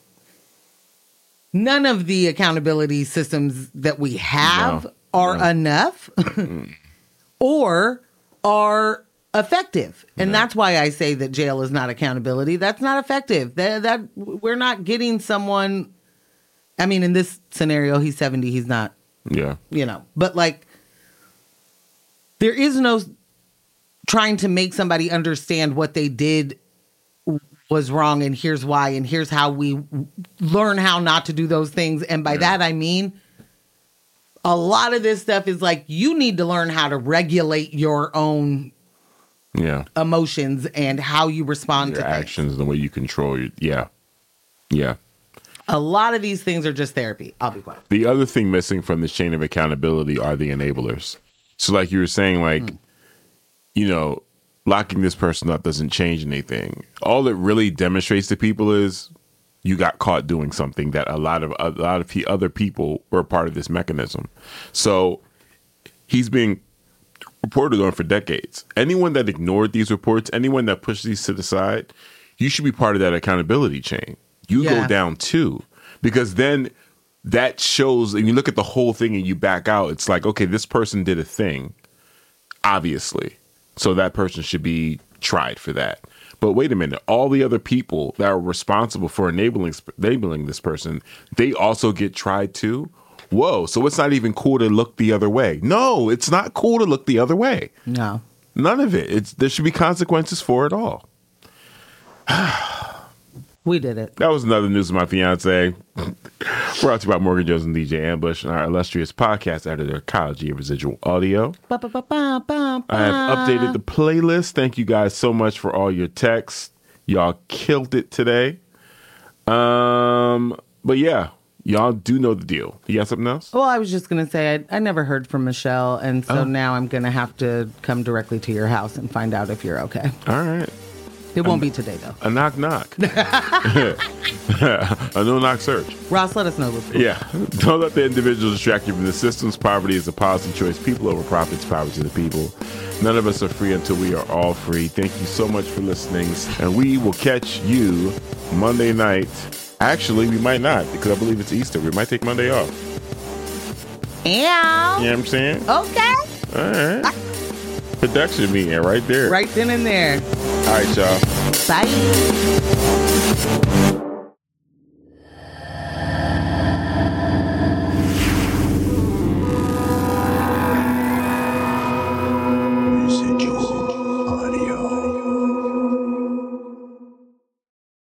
none of the accountability systems that we have no, are no. enough or are effective. And no. that's why I say that jail is not accountability. That's not effective. That, that we're not getting someone. I mean, in this scenario, he's seventy. He's not. Yeah. You know, but like there is no trying to make somebody understand what they did was wrong and here's why and here's how we learn how not to do those things. And by yeah. that, I mean, a lot of this stuff is like, you need to learn how to regulate your own yeah emotions and how you respond your to actions things. And the way you control your, yeah. Yeah. A lot of these things are just therapy. I'll be quiet. The other thing missing from this chain of accountability are the enablers. So like you were saying, like, mm. you know, locking this person up doesn't change anything. All it really demonstrates to people is you got caught doing something that a lot of a lot of other people were a part of this mechanism. So he's being reported on for decades. Anyone that ignored these reports, anyone that pushed these to the side, you should be part of that accountability chain. You yeah. go down too, because then that shows, and you look at the whole thing and you back out, it's like, okay, this person did a thing, obviously. So that person should be tried for that. But wait a minute, all the other people that are responsible for enabling enabling this person, they also get tried too? Whoa, so it's not even cool to look the other way. No, it's not cool to look the other way. No. None of it. It's there should be consequences for it all. We did it. That was another news of my fiance. Brought to you by Morgan Jones and D J Ambush and our illustrious podcast editor, Kyle G of Residual Audio. Ba, ba, ba, ba, ba, ba. I have updated the playlist. Thank you guys so much for all your texts. Y'all killed it today. Um, but yeah, y'all do know the deal. You got something else? Well, I was just going to say, I, I never heard from Michelle, and so oh. now I'm going to have to come directly to your house and find out if you're okay. All right. It won't a, be today, though. A knock knock. A no knock search. Ross, let us know. Before. Yeah. Don't let the individual distract you from the systems. Poverty is a policy choice. People over profits, power to the people. None of us are free until we are all free. Thank you so much for listening. And we will catch you Monday night. Actually, we might not, because I believe it's Easter. We might take Monday off. Yeah. You know what I'm saying? Okay. All right. I- Production meeting right there. Right then and there. All right, y'all. Bye.